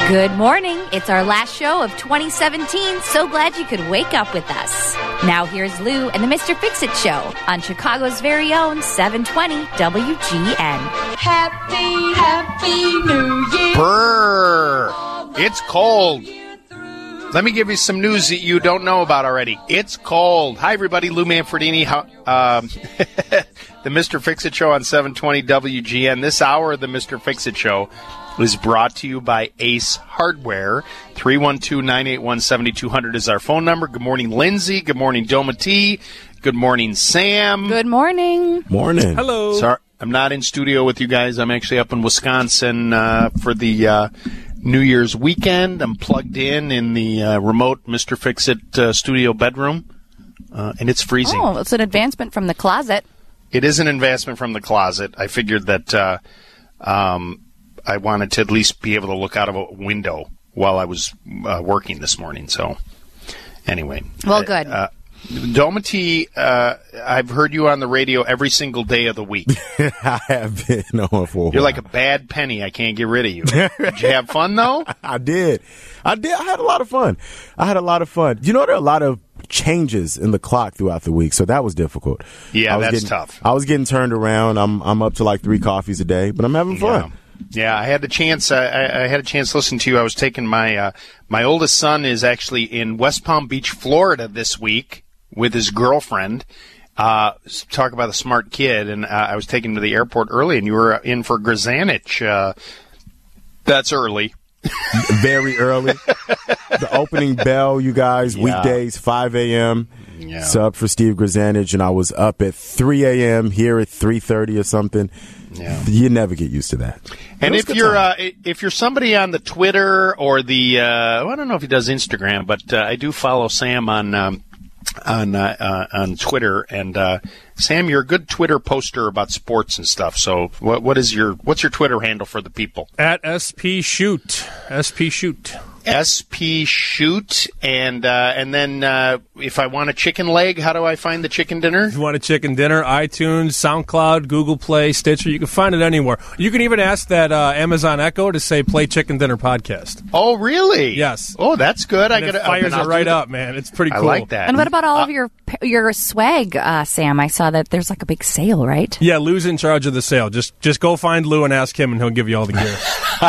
Good morning. It's our last show of 2017. So glad you could wake up with us. Now here's Lou and the Mr. Fix-It Show on Chicago's very own 720 WGN. Happy New Year. Brrr. It's cold. Let me give you some news that you don't know about already. It's cold. Hi, everybody. Lou Manfredini. The Mr. Fix-It Show on 720 WGN. This hour of the Mr. Fix-It Show is brought to you by Ace Hardware. 312-981-7200 is our phone number. Good morning, Lindsay. Good morning, Doma T. Good morning, Sam. Good morning. Morning. Hello. Sorry, I'm not in studio with you guys. I'm actually up in Wisconsin for the New Year's weekend. I'm plugged in the remote Mr. Fix-It studio bedroom, and it's freezing. Oh, it's an advancement from the closet. It is an advancement from the closet. I figured that I wanted to at least be able to look out of a window while I was working this morning. So, anyway. Well, good. Doma T, I've heard you on the radio every single day of the week. I have been on for a while. You're like a bad penny. I can't get rid of you. Did you have fun, though? I did. I had a lot of fun. You know, there are a lot of changes in the clock throughout the week, so that was difficult. Yeah, that's tough. I was getting turned around. I'm up to like 3 coffees a day, but I'm having fun. Yeah, I had the chance. I had a chance to listen to you. I was taking my oldest son is actually in West Palm Beach, Florida this week with his girlfriend. Talk about a smart kid. And I was taking him to the airport early, and you were in for Grzanich. That's early. Very early. The opening bell, you guys, weekdays, 5 a.m. Yeah. Sub for Steve Grzanich, and I was up at 3 a.m. here at 3:30 or something. Yeah. You never get used to that. And if you're somebody on the Twitter or the I don't know if he does Instagram, but I do follow Sam on Twitter, and Sam, you're a good Twitter poster about sports and stuff. So what's your Twitter handle for the people? At SP Shoot. SP Shoot. SP Shoot, and then if I want a chicken leg, how do I find the chicken dinner? If you want a chicken dinner, iTunes, SoundCloud, Google Play, Stitcher, you can find it anywhere. You can even ask that Amazon Echo to say "Play Chicken Dinner Podcast." Oh, really? Yes. Oh, that's good. And it fires it right up, man. It's pretty cool. I like that. And what about all of your swag, Sam? I saw that there's like a big sale, right? Yeah, Lou's in charge of the sale. Just go find Lou and ask him, and he'll give you all the gear.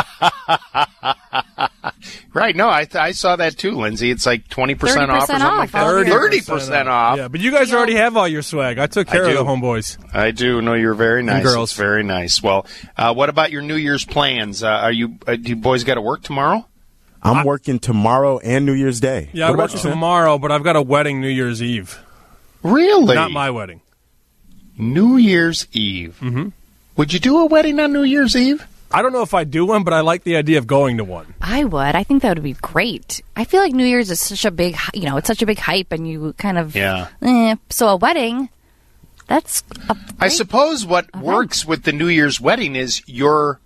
Right. No, I saw that too, Lindsay. It's like 20% off or something like that. 30% off. Yeah, but you guys already have all your swag. I took care of the homeboys. I do. No, you're very nice. And girls. It's very nice. Well, what about your New Year's plans? Do you boys got to work tomorrow? I'm working tomorrow and New Year's Day. Yeah, I work tomorrow, but I've got a wedding New Year's Eve. Really? Not my wedding. New Year's Eve. Mm-hmm. Would you do a wedding on New Year's Eve? I don't know if I do one, but I like the idea of going to one. I would. I think that would be great. I feel like New Year's is such a big, it's such a big hype, and you kind of, so a wedding, that's a great I suppose what event. works with the New Year's wedding is your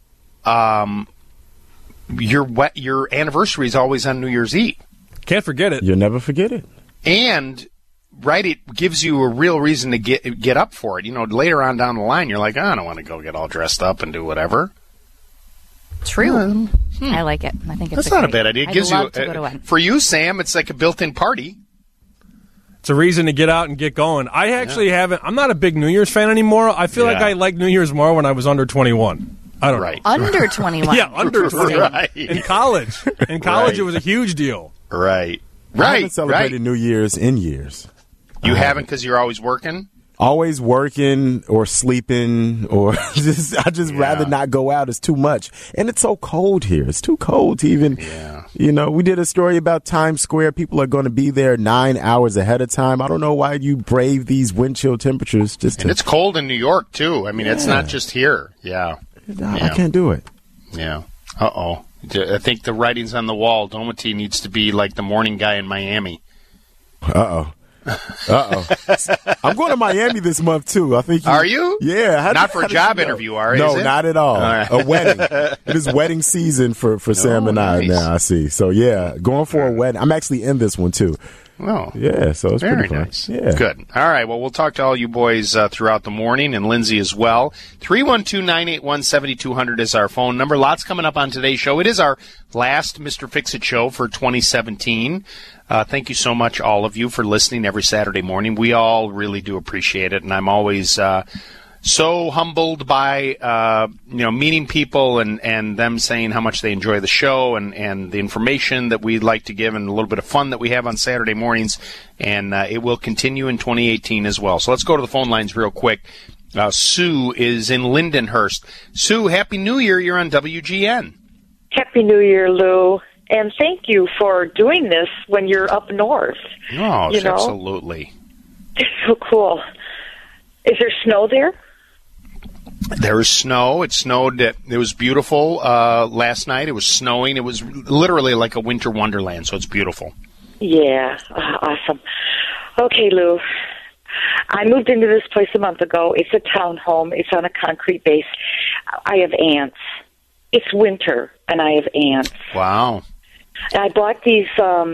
anniversary is always on New Year's Eve. Can't forget it. You'll never forget it. And right, it gives you a real reason to get up for it. Later on down the line, you're like, I don't want to go get all dressed up and do whatever. True. I like it. I think it's That's not a bad idea. It I'd gives love you to go to one. For you, Sam, it's like a built-in party. It's a reason to get out and get going. I actually haven't. I'm not a big New Year's fan anymore. I feel like I liked New Year's more when I was under 21. I don't know. Under 21. Yeah, under 21. Right. In college. It was a huge deal. Right. I haven't celebrated New Year's in years. You haven't because you're always working? Always working or sleeping or I just rather not go out. It's too much. And it's so cold here. It's too cold to even, we did a story about Times Square. People are going to be there 9 hours ahead of time. I don't know why you brave these wind chill temperatures. And it's cold in New York, too. I mean, it's not just here. Yeah. I can't do it. Yeah. Uh-oh. I think the writing's on the wall. Doma T needs to be like the morning guy in Miami. Uh-oh. I'm going to Miami this month, too. I think. Are you? Yeah. Not for a job interview, are you? No, not at all. Right. A wedding. It is wedding season for Sam and I now, I see. So, going for a wedding. I'm actually in this one, too. Oh, yeah, so it's very pretty fun. nice. Yeah, good. All right, well, we'll talk to all you boys throughout the morning, and Lindsay as well. 312-981-7200 is our phone number. Lots coming up on today's show. It is our last Mr. Fix-It show for 2017. Thank you so much, all of you, for listening every Saturday morning. We all really do appreciate it, and I'm always so humbled by meeting people and them saying how much they enjoy the show and the information that we like to give and a little bit of fun that we have on Saturday mornings, and it will continue in 2018 as well. So let's go to the phone lines real quick. Sue is in Lindenhurst. Sue, Happy New Year. You're on WGN. Happy New Year, Lou. And thank you for doing this when you're up north. Oh, absolutely. It's so cool. Is there snow there? There is snow. It snowed. It was beautiful last night. It was snowing. It was literally like a winter wonderland, so it's beautiful. Yeah, awesome. Okay, Lou. I moved into this place a month ago. It's a townhome. It's on a concrete base. I have ants. It's winter, and I have ants. Wow. I bought these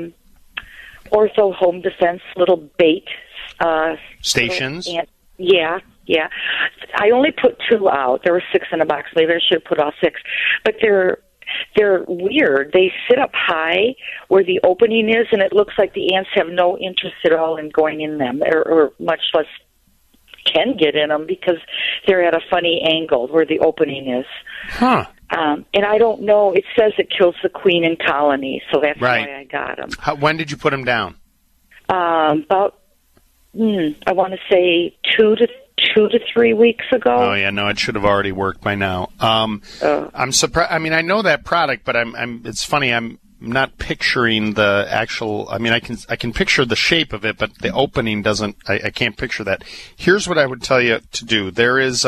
Ortho Home Defense little bait stations. Yeah. I only put 2 out. There were 6 in a box. Maybe I should have put all 6. But they're weird. They sit up high where the opening is, and it looks like the ants have no interest at all in going in them, or much less can get in them because they're at a funny angle where the opening is. Huh. And I don't know. It says it kills the queen and colony, so that's why I got them. When did you put them down? About, I want to say 2 to 3 weeks ago. Oh yeah, no, it should have already worked by now. I'm surprised. I mean, I know that product, but it's funny. I'm not picturing the actual. I mean, I can picture the shape of it, but the opening doesn't. I can't picture that. Here's what I would tell you to do. There is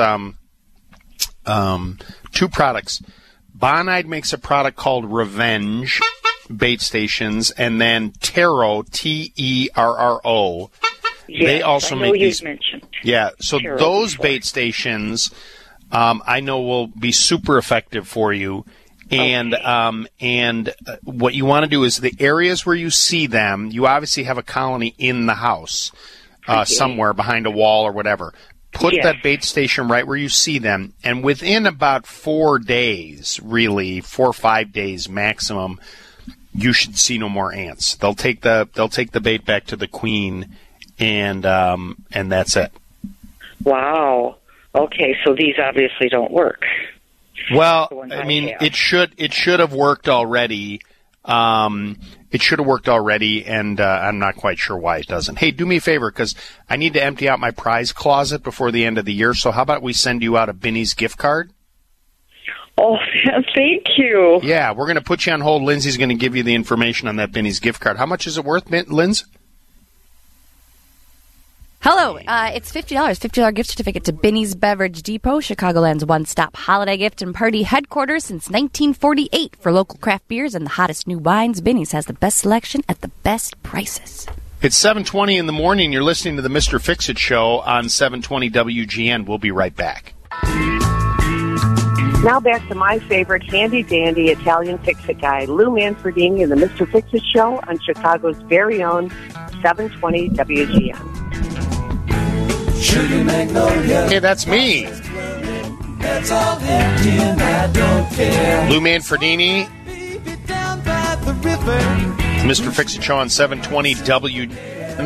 2 products. Bonide makes a product called Revenge bait stations, and then Terro, Terro. Yes, they also make these. Mentioned. Yeah, so Terro those before. bait stations, I know will be super effective for you. And what you want to do is the areas where you see them, you obviously have a colony in the house somewhere behind a wall or whatever. Put that bait station right where you see them, and within about 4 days, really 4 or 5 days maximum, you should see no more ants. They'll take the bait back to the queen, and that's it. Wow. Okay, so these obviously don't work. Well, I mean, it should have worked already. It should have worked already, and I'm not quite sure why it doesn't. Hey, do me a favor, because I need to empty out my prize closet before the end of the year, so how about we send you out a Binny's gift card? Oh, thank you. Yeah, we're going to put you on hold. Lindsay's going to give you the information on that Binny's gift card. How much is it worth, Lindsay? Hello, it's $50. $50 gift certificate to Binny's Beverage Depot, Chicagoland's one-stop holiday gift and party headquarters since 1948. For local craft beers and the hottest new wines, Binny's has the best selection at the best prices. It's 7:20 in the morning. You're listening to the Mr. Fix-It Show on 720 WGN. We'll be right back. Now back to my favorite handy-dandy Italian fix-it guy, Lou Manfredini and the Mr. Fix-It Show on Chicago's very own 720 WGN. Hey, that's me. Lou Manfredini. Mr. Fix-It Show on 720 WGN.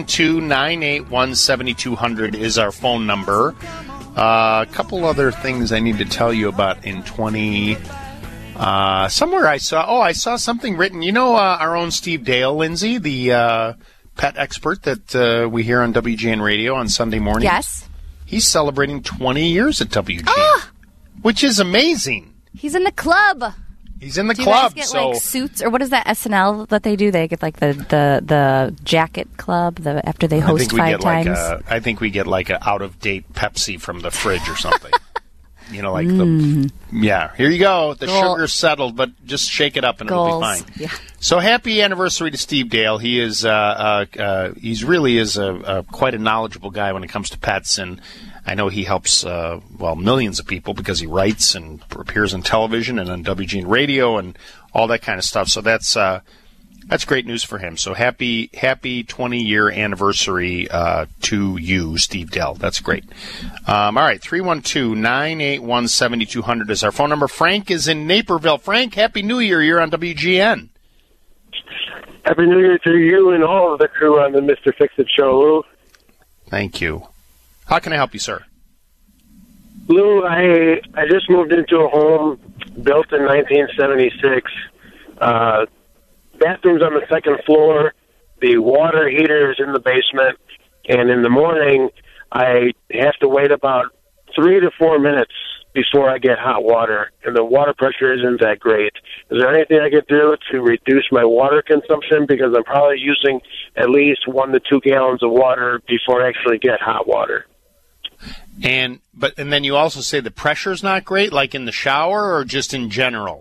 312-981-7200 is our phone number. A couple other things I need to tell you about in 20. Somewhere I saw something written. You know, our own Steve Dale, Lindsay, the pet expert that we hear on WGN Radio on Sunday morning. Yes. He's celebrating 20 years at WGN, which is amazing. He's in the club. He's in the Do club. you guys get like suits, or what is that SNL that they do? They get like the jacket club after they host 5 times. I think we get like a out of date Pepsi from the fridge or something. You know, like here you go. The sugar's settled, but just shake it up and it'll be fine. Yeah. So happy anniversary to Steve Dale. He is he's really is quite a knowledgeable guy when it comes to pets, and I know he helps millions of people because he writes and appears on television and on WGN Radio and all that kind of stuff. So that's That's great news for him. So happy 20-year anniversary to you, Steve Dell. That's great. All right, 312-981-7200 is our phone number. Frank is in Naperville. Frank, Happy New Year. You're on WGN. Happy New Year to you and all of the crew on the Mr. Fix-It show, Lou. Thank you. How can I help you, sir? Lou, I just moved into a home built in 1976. Bathrooms on the second floor. The water heater is in the basement. And in the morning, I have to wait about 3 to 4 minutes before I get hot water. And the water pressure isn't that great. Is there anything I could do to reduce my water consumption? Because I'm probably using at least 1 to 2 gallons of water before I actually get hot water. And then you also say the pressure's not great, like in the shower or just in general?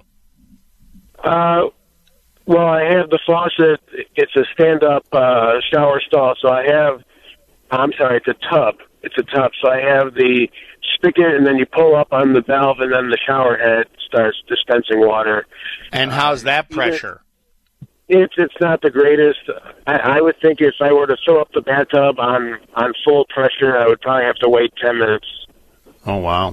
Well, I have the faucet. It's a stand-up shower stall, so it's a tub. It's a tub, so I have the spigot, and then you pull up on the valve, and then the shower head starts dispensing water. And how's that pressure? It's not the greatest. I would think if I were to fill up the bathtub on full pressure, I would probably have to wait 10 minutes. Oh, wow.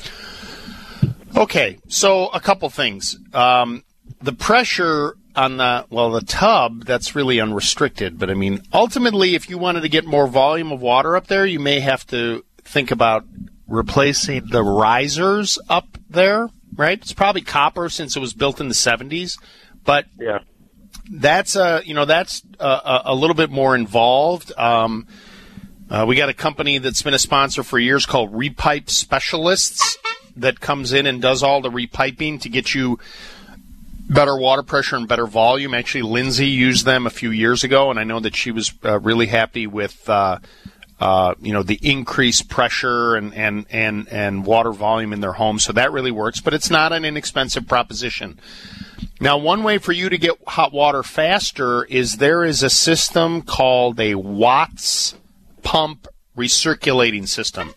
Okay, so a couple things. The pressure on the tub, that's really unrestricted. But, I mean, ultimately, if you wanted to get more volume of water up there, you may have to think about replacing the risers up there, right? It's probably copper since it was built in the 70s. But yeah, that's a little bit more involved. We got a company that's been a sponsor for years called Repipe Specialists that comes in and does all the repiping to get you better water pressure and better volume. Actually, Lindsay used them a few years ago, and I know that she was really happy with the increased pressure and water volume in their home. So that really works, but it's not an inexpensive proposition. Now, one way for you to get hot water faster is there is a system called a Watts Pump Recirculating System,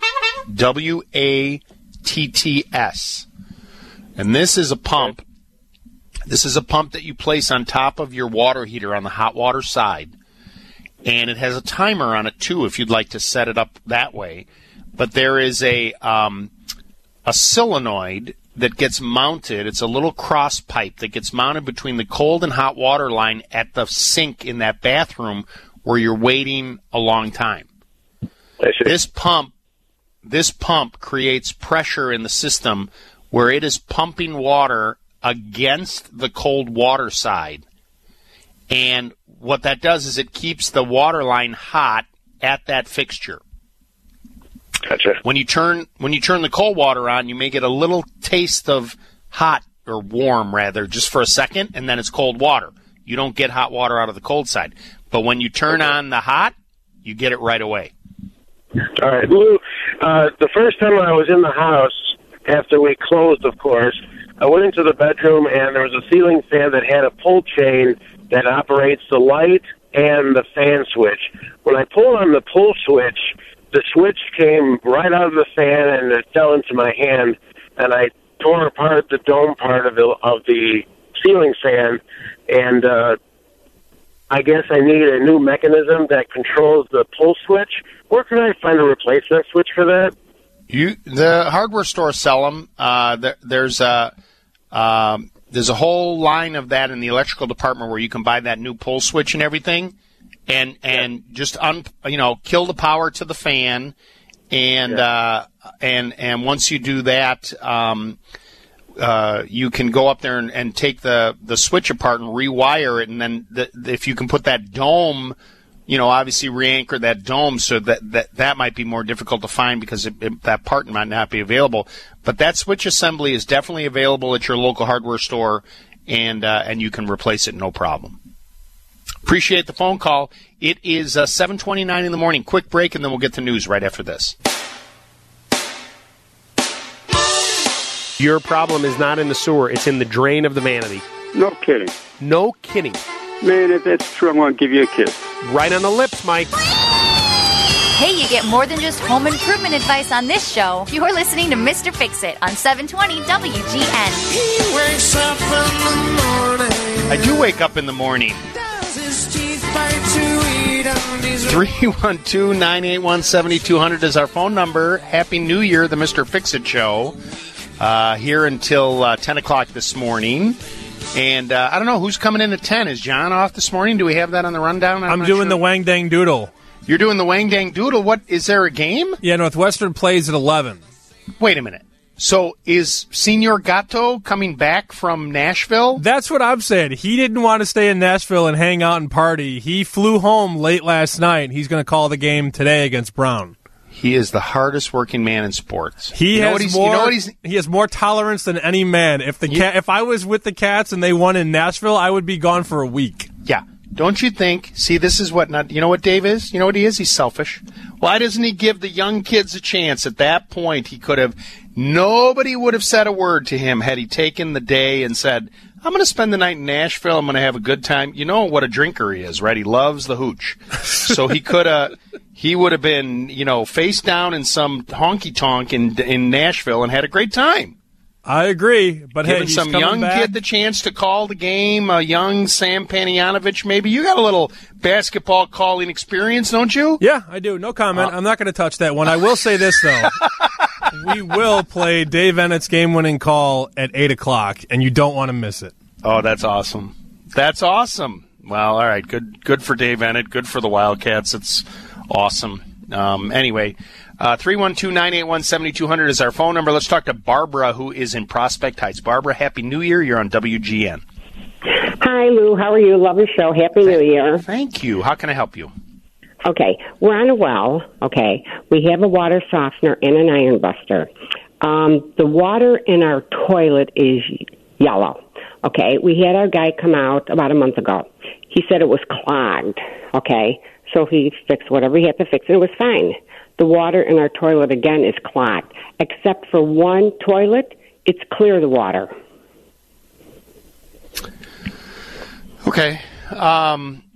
WATTS. And this is a pump. This is a pump that you place on top of your water heater on the hot water side. And it has a timer on it, too, if you'd like to set it up that way. But there is a solenoid that gets mounted. It's a little cross pipe that gets mounted between the cold and hot water line at the sink in that bathroom where you're waiting a long time. This pump creates pressure in the system where it is pumping water against the cold water side. And what that does is it keeps the water line hot at that fixture. Gotcha. When you turn the cold water on, you may get a little taste of hot, or warm rather, just for a second, and then it's cold water. You don't get hot water out of the cold side. But when you turn on the hot, you get it right away. All right, Lou, the first time I was in the house, after we closed, of course, I went into the bedroom, and there was a ceiling fan that had a pull chain that operates the light and the fan switch. When I pulled on the pull switch, the switch came right out of the fan, and it fell into my hand, and I tore apart the dome part of the ceiling fan, and I guess I need a new mechanism that controls the pull switch. Where can I find a replacement switch for that? The hardware stores sell them. There's a whole line of that in the electrical department where you can buy that new pull switch and everything, and just kill the power to the fan, and once you do that, you can go up there and take the switch apart and rewire it, and then if you can put that dome, obviously re-anchor that dome, so that might be more difficult to find because that part might not be available. But that switch assembly is definitely available at your local hardware store, and you can replace it no problem. Appreciate the phone call. It is 7:29 in the morning. Quick break, and then we'll get to news right after this. Your problem is not in the sewer. It's in the drain of the vanity. No kidding. No kidding. Man, if that's true, I'm going to give you a kiss. Right on the lips, Mike. Hey, you get more than just home improvement advice on this show. You're listening to Mr. Fix-It on 720 WGN. He wakes up in the morning. I do wake up in the morning. 312-981-7200 is our phone number. Happy New Year, the Mr. Fix-It Show. Here until 10 o'clock this morning. And I don't know, who's coming in at 10? Is John off this morning? Do we have that on the rundown? I'm doing the Wang Dang Doodle. You're doing the Wang Dang Doodle. What, is there a game? Yeah, Northwestern plays at 11. Wait a minute. So is Senor Gato coming back from Nashville? That's what I've said. He didn't want to stay in Nashville and hang out and party. He flew home late last night. He's going to call the game today against Brown. He is the hardest working man in sports. He has more tolerance than any man. If I was with the Cats and they won in Nashville, I would be gone for a week. Yeah. Don't you think? See, this is what you know what Dave is? You know what he is? He's selfish. Why doesn't he give the young kids a chance? At that point, he could have. Nobody would have said a word to him had he taken the day and said, I'm going to spend the night in Nashville. I'm going to have a good time. You know what a drinker he is, right? He loves the hooch. So he would have been, face down in some honky-tonk in Nashville and had a great time. I agree, but giving some young kid the chance to call the game, a young Sam Panayotovich maybe. You got a little basketball calling experience, don't you? Yeah, I do. No comment. I'm not going to touch that one. I will say this, though. We will play Dave Ennett's game-winning call at 8 o'clock, and you don't want to miss it. Oh, that's awesome. That's awesome. Well, all right. Good for Dave Ennett. Good for the Wildcats. It's awesome. Anyway, 312-981-7200 is our phone number. Let's talk to Barbara, who is in Prospect Heights. Barbara, Happy New Year. You're on WGN. Hi, Lou. How are you? Love the show. Happy New Year. Thank you. How can I help you? Okay. We're on a well. Okay. We have a water softener and an iron buster. The water in our toilet is yellow. Okay. We had our guy come out about a month ago. He said it was clogged. Okay. So he fixed whatever he had to fix, and it was fine. The water in our toilet, again, is clogged. Except for one toilet, it's clear, the water. Okay. Are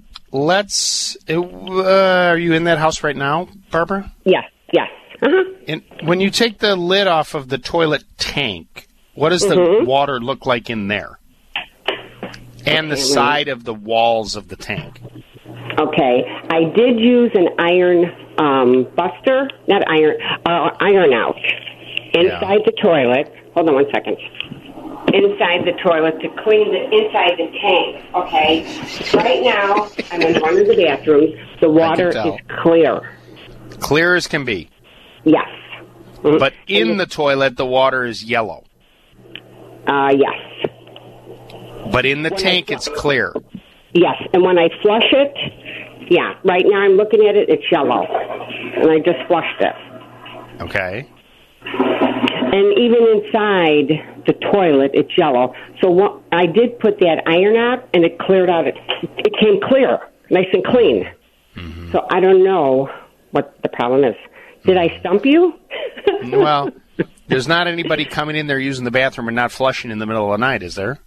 you in that house right now, Barbara? Yes. Uh-huh. And when you take the lid off of the toilet tank, what does the water look like in there? And the side of the walls of the tank? Okay. I did use an iron buster, not iron, iron out inside the toilet. Hold on one second. Inside the toilet to clean the inside the tank. Okay. Right now, I'm in one of the bathrooms. The water is clear. Clear as can be. Yes. Mm-hmm. But in the toilet, the water is yellow. Yes. But in the tank, it's clear. Yes, and when I flush it, yeah, right now I'm looking at it, it's yellow. And I just flushed it. Okay. And even inside the toilet, it's yellow. So I did put that iron out, and it cleared out. It came clear, nice and clean. Mm-hmm. So I don't know what the problem is. Did I stump you? Well, there's not anybody coming in there using the bathroom and not flushing in the middle of the night, is there?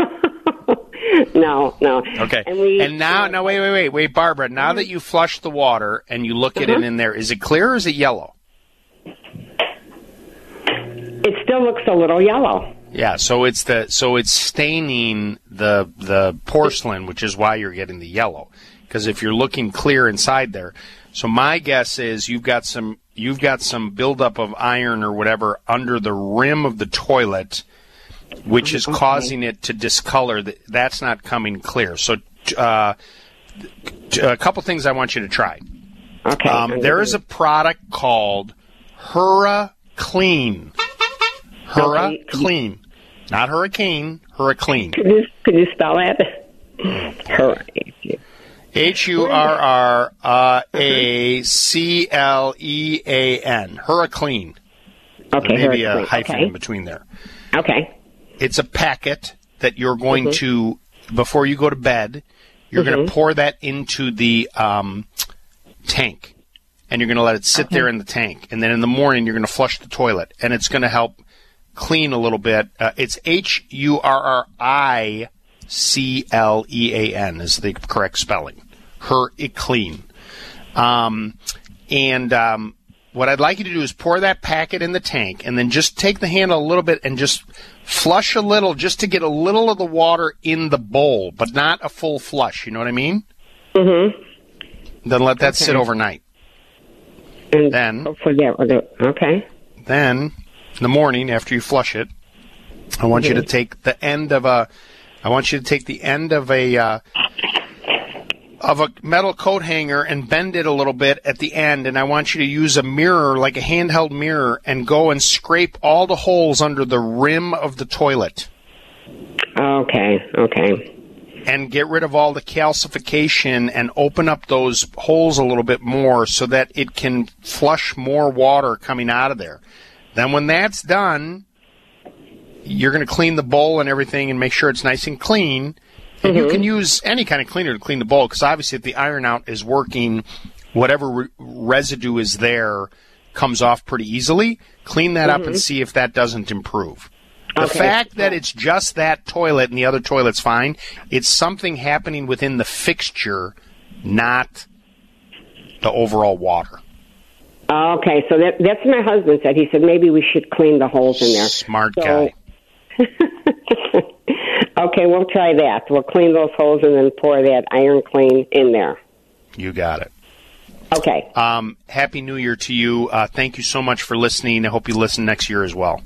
No. Okay. And now, wait, Barbara. Now that you flush the water and you look at it in there, is it clear or is it yellow? It still looks a little yellow. Yeah. So it's staining the porcelain, which is why you're getting the yellow. Because if you're looking clear inside there, so my guess is you've got some buildup of iron or whatever under the rim of the toilet, which is causing it to discolor. That's not coming clear. So a couple things I want you to try. Okay. There is a product called Hurriclean. Hurriclean. Not hurricane, Hurriclean. Could you spell that? Hurriclean. Hurriclean. Okay. Maybe a hyphen in between there. Okay. It's a packet that you're going to, before you go to bed, you're going to pour that into the tank. And you're going to let it sit there in the tank. And then in the morning, you're going to flush the toilet. And it's going to help clean a little bit. It's Hurriclean is the correct spelling. Hurriclean. What I'd like you to do is pour that packet in the tank and then just take the handle a little bit and just flush a little just to get a little of the water in the bowl, but not a full flush. You know what I mean? Mm-hmm. Then let that sit overnight. And then, okay. Then, in the morning after you flush it, I want you to take the end of a metal coat hanger and bend it a little bit at the end, and I want you to use a mirror, like a handheld mirror, and go and scrape all the holes under the rim of the toilet. Okay. And get rid of all the calcification and open up those holes a little bit more so that it can flush more water coming out of there. Then when that's done, you're going to clean the bowl and everything and make sure it's nice and clean. And you can use any kind of cleaner to clean the bowl, because obviously if the iron out is working, whatever residue is there comes off pretty easily. Clean that up and see if that doesn't improve. The fact that it's just that toilet and the other toilet's fine, it's something happening within the fixture, not the overall water. Okay, so that's what my husband said. He said maybe we should clean the holes in there. Smart guy. Okay, we'll try that. We'll clean those holes and then pour that iron clean in there. You got it. Okay. Happy New Year to you. Thank you so much for listening. I hope you listen next year as well.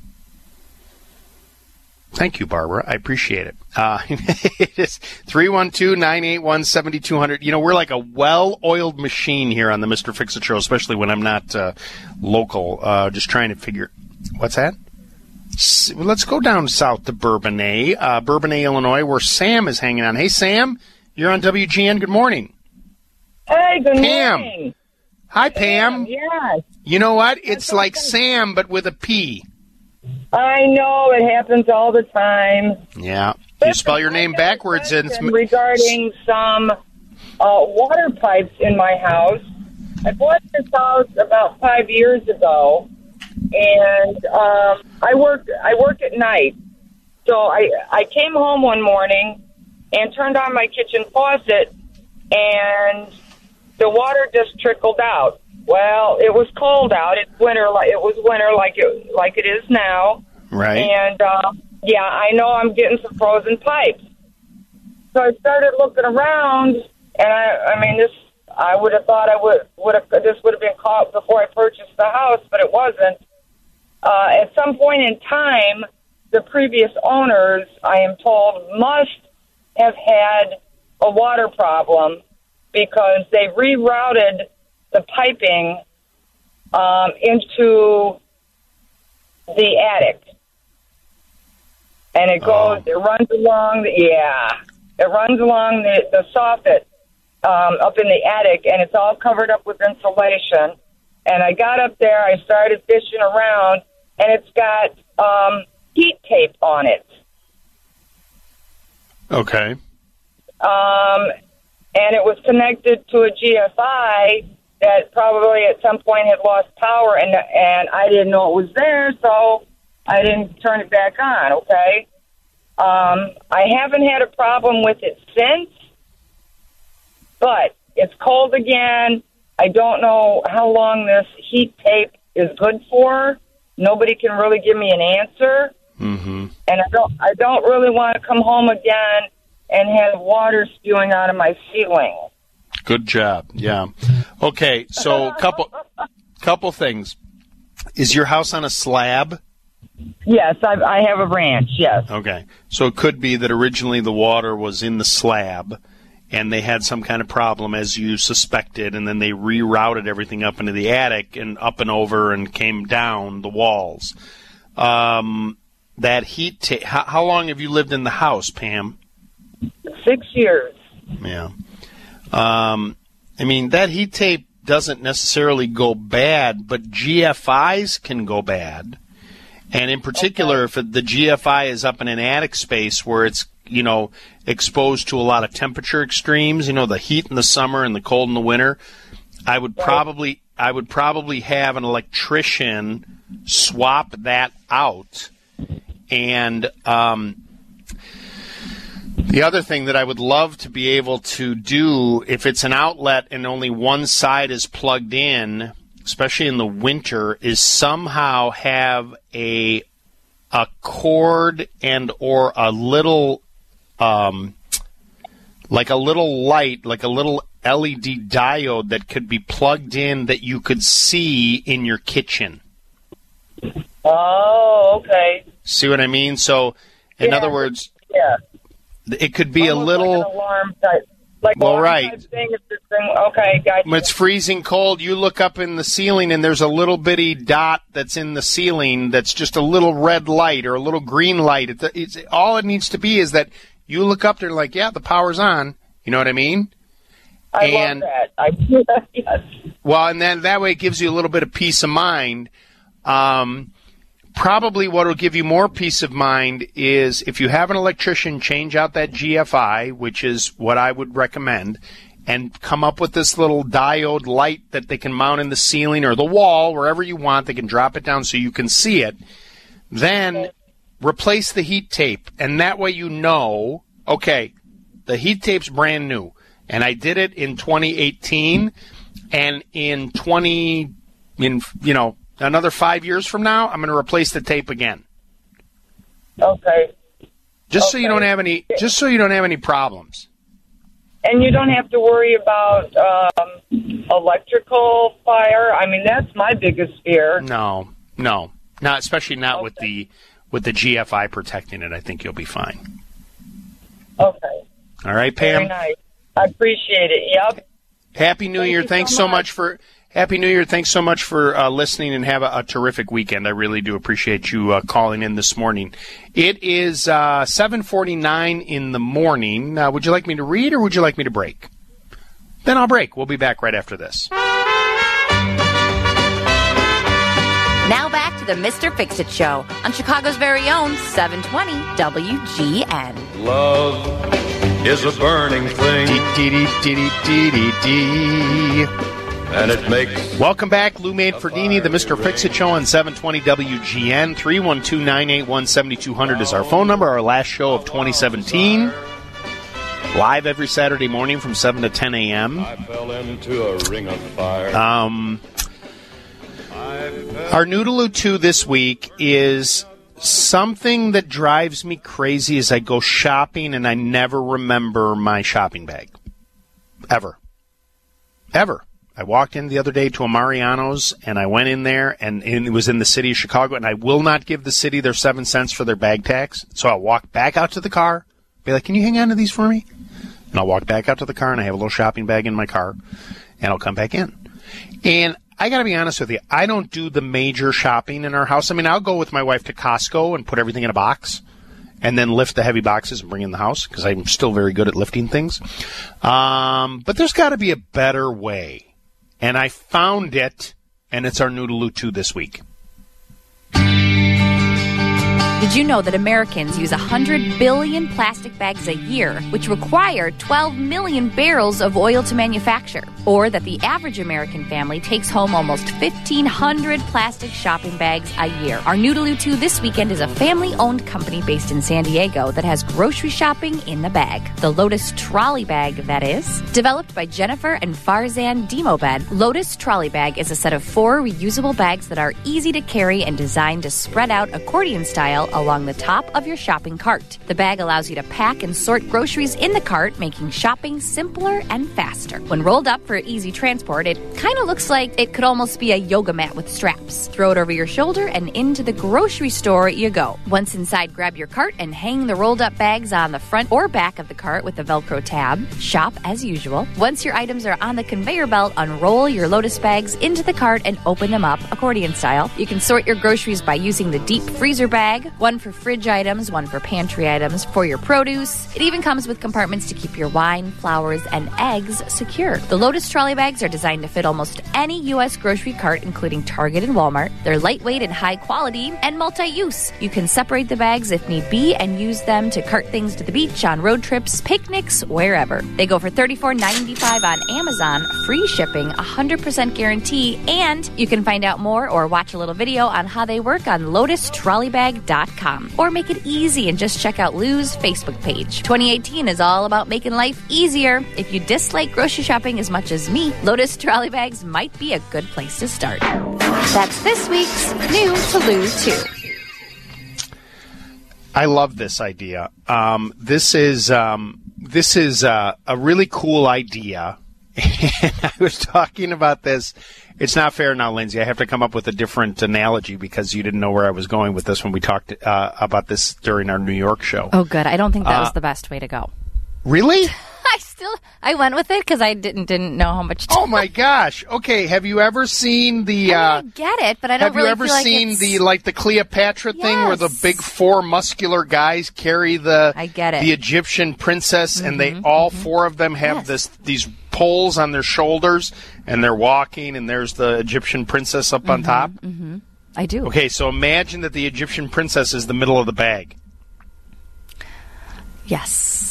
Thank you, Barbara. I appreciate it. It is 312-981-7200. You know, we're like a well-oiled machine here on the Mr. Fix-It Show, especially when I'm not local. Just trying to figure... What's that? Let's go down south to Bourbonnais, Illinois, where Sam is hanging on. Hey, Sam, you're on WGN. Good morning. Hey, good Pam. morning. Hi, Pam. Yes. You know what? It's like Sam, but with a P. I know. It happens all the time. Yeah. You spell your name backwards. Regarding some water pipes in my house. I bought this house about 5 years ago, and I work at night. So I came home one morning and turned on my kitchen faucet, and the water just trickled out. Well, it was cold out. It was winter like it is now. Right. And yeah, I know I'm getting some frozen pipes. So I started looking around, and I would have thought this would have been caught before I purchased the house, but it wasn't. At some point in time, the previous owners, I am told, must have had a water problem because they rerouted the piping into the attic. And it runs along the soffit up in the attic, and it's all covered up with insulation. And I got up there, I started fishing around, and it's got heat tape on it. Okay. And it was connected to a GFI that probably at some point had lost power, and I didn't know it was there, so I didn't turn it back on, okay? I haven't had a problem with it since, but it's cold again. I don't know how long this heat tape is good for. Nobody can really give me an answer. Mm-hmm. And I don't really want to come home again and have water spewing out of my ceiling. Good job. Yeah. Okay, so couple things. Is your house on a slab? Yes, I have a ranch, yes. Okay. So it could be that originally the water was in the slab and they had some kind of problem, as you suspected, and then they rerouted everything up into the attic and up and over and came down the walls. That heat tape, how long have you lived in the house, Pam? 6 years. Yeah. That heat tape doesn't necessarily go bad, but GFIs can go bad. And in particular, if the GFI is up in an attic space where it's, exposed to a lot of temperature extremes, the heat in the summer and the cold in the winter, I would probably have an electrician swap that out. And the other thing that I would love to be able to do, if it's an outlet and only one side is plugged in, especially in the winter, is somehow have a cord and or a little like a little light, like a little LED diode that could be plugged in that you could see in your kitchen. Oh, okay. See what I mean? So, in other words, it could be almost a little like an alarm type. Like right. Thing, okay, gotcha. When it's freezing cold, you look up in the ceiling and there's a little bitty dot that's in the ceiling that's just a little red light or a little green light. It's all it needs to be is that you look up there and like, yeah, the power's on. You know what I mean? I love that. Yes. Well, and then that way it gives you a little bit of peace of mind. Probably what will give you more peace of mind is if you have an electrician change out that GFI, which is what I would recommend, and come up with this little diode light that they can mount in the ceiling or the wall, wherever you want. They can drop it down so you can see it. Then replace the heat tape, and that way you know, okay, the heat tape's brand new. And I did it in 2018, and in another 5 years from now, I'm going to replace the tape again. Okay. So you don't have any. Just so you don't have any problems. And you don't have to worry about electrical fire. I mean, that's my biggest fear. No, not especially not with the GFI protecting it. I think you'll be fine. Okay. All right, Pam. Very nice. I appreciate it. Yep. Happy New Year. Thanks so much for. Happy New Year. Thanks so much for listening, and have a terrific weekend. I really do appreciate you calling in this morning. It is 7:49 in the morning. Would you like me to read or would you like me to break? Then I'll break. We'll be back right after this. Now back to the Mr. Fix-It Show on Chicago's very own 720 WGN. Love is a burning thing. And it makes... Welcome back, Lou Manfredini, the Mr. Fix-It Show on 720 WGN. 312-981-7200 is our phone number, our last show of 2017. Live every Saturday morning from 7 to 10 a.m. I fell into a ring of fire. Our Noodaloo 2 this week is something that drives me crazy as I go shopping and I never remember my shopping bag. Ever. I walked in the other day to a Mariano's, and I went in there, and it was in the city of Chicago, and I will not give the city their 7 cents for their bag tax. So I'll walk back out to the car, be like, can you hang on to these for me? And I'll walk back out to the car, and I have a little shopping bag in my car, and I'll come back in. And I got to be honest with you, I don't do the major shopping in our house. I mean, I'll go with my wife to Costco and put everything in a box, and then lift the heavy boxes and bring in the house, because I'm still very good at lifting things. But there's got to be a better way. And I found it, and it's our Noodaloo 2 this week. Did you know that Americans use 100 billion plastic bags a year, which require 12 million barrels of oil to manufacture? Or that the average American family takes home almost 1,500 plastic shopping bags a year? Our Noodaloo 2 this weekend is a family-owned company based in San Diego that has grocery shopping in the bag. The Lotus Trolley Bag, that is. Developed by Jennifer and Farzan Demobed, Lotus Trolley Bag is a set of 4 reusable bags that are easy to carry and designed to spread out accordion style along the top of your shopping cart. The bag allows you to pack and sort groceries in the cart, making shopping simpler and faster. When rolled up for easy transport, it kind of looks like it could almost be a yoga mat with straps. Throw it over your shoulder and into the grocery store you go. Once inside, grab your cart and hang the rolled up bags on the front or back of the cart with the Velcro tab. Shop as usual. Once your items are on the conveyor belt, unroll your Lotus bags into the cart and open them up accordion style. You can sort your groceries by using the deep freezer bag, one for fridge items, one for pantry items, for your produce. It even comes with compartments to keep your wine, flowers, and eggs secure. The Lotus trolley bags are designed to fit almost any U.S. grocery cart, including Target and Walmart. They're lightweight and high quality and multi-use. You can separate the bags if need be and use them to cart things to the beach, on road trips, picnics, wherever. They go for $34.95 on Amazon, free shipping, 100% guarantee, and you can find out more or watch a little video on how they work on LotusTrolleyBag.com. Or make it easy and just check out Lou's Facebook page. 2018 is all about making life easier. If you dislike grocery shopping as much as me, Lotus trolley bags might be a good place to start. That's this week's New to Lou 2. I love this idea. This is a really cool idea, And I was talking about this. It's not fair now, Lindsay. I have to come up with a different analogy because you didn't know where I was going with this when we talked about this during our New York show. Oh, good. I don't think that was the best way to go. Really? I went with it because I didn't know how much time. Oh, my gosh. Okay, have you ever seen the... I get it, but I don't really feel like Have you ever seen the Cleopatra thing where the big four muscular guys carry the Egyptian princess and they all four of them have these poles on their shoulders and they're walking and there's the Egyptian princess up on top? Mm-hmm. I do. Okay, so imagine that the Egyptian princess is the middle of the bag. Yes.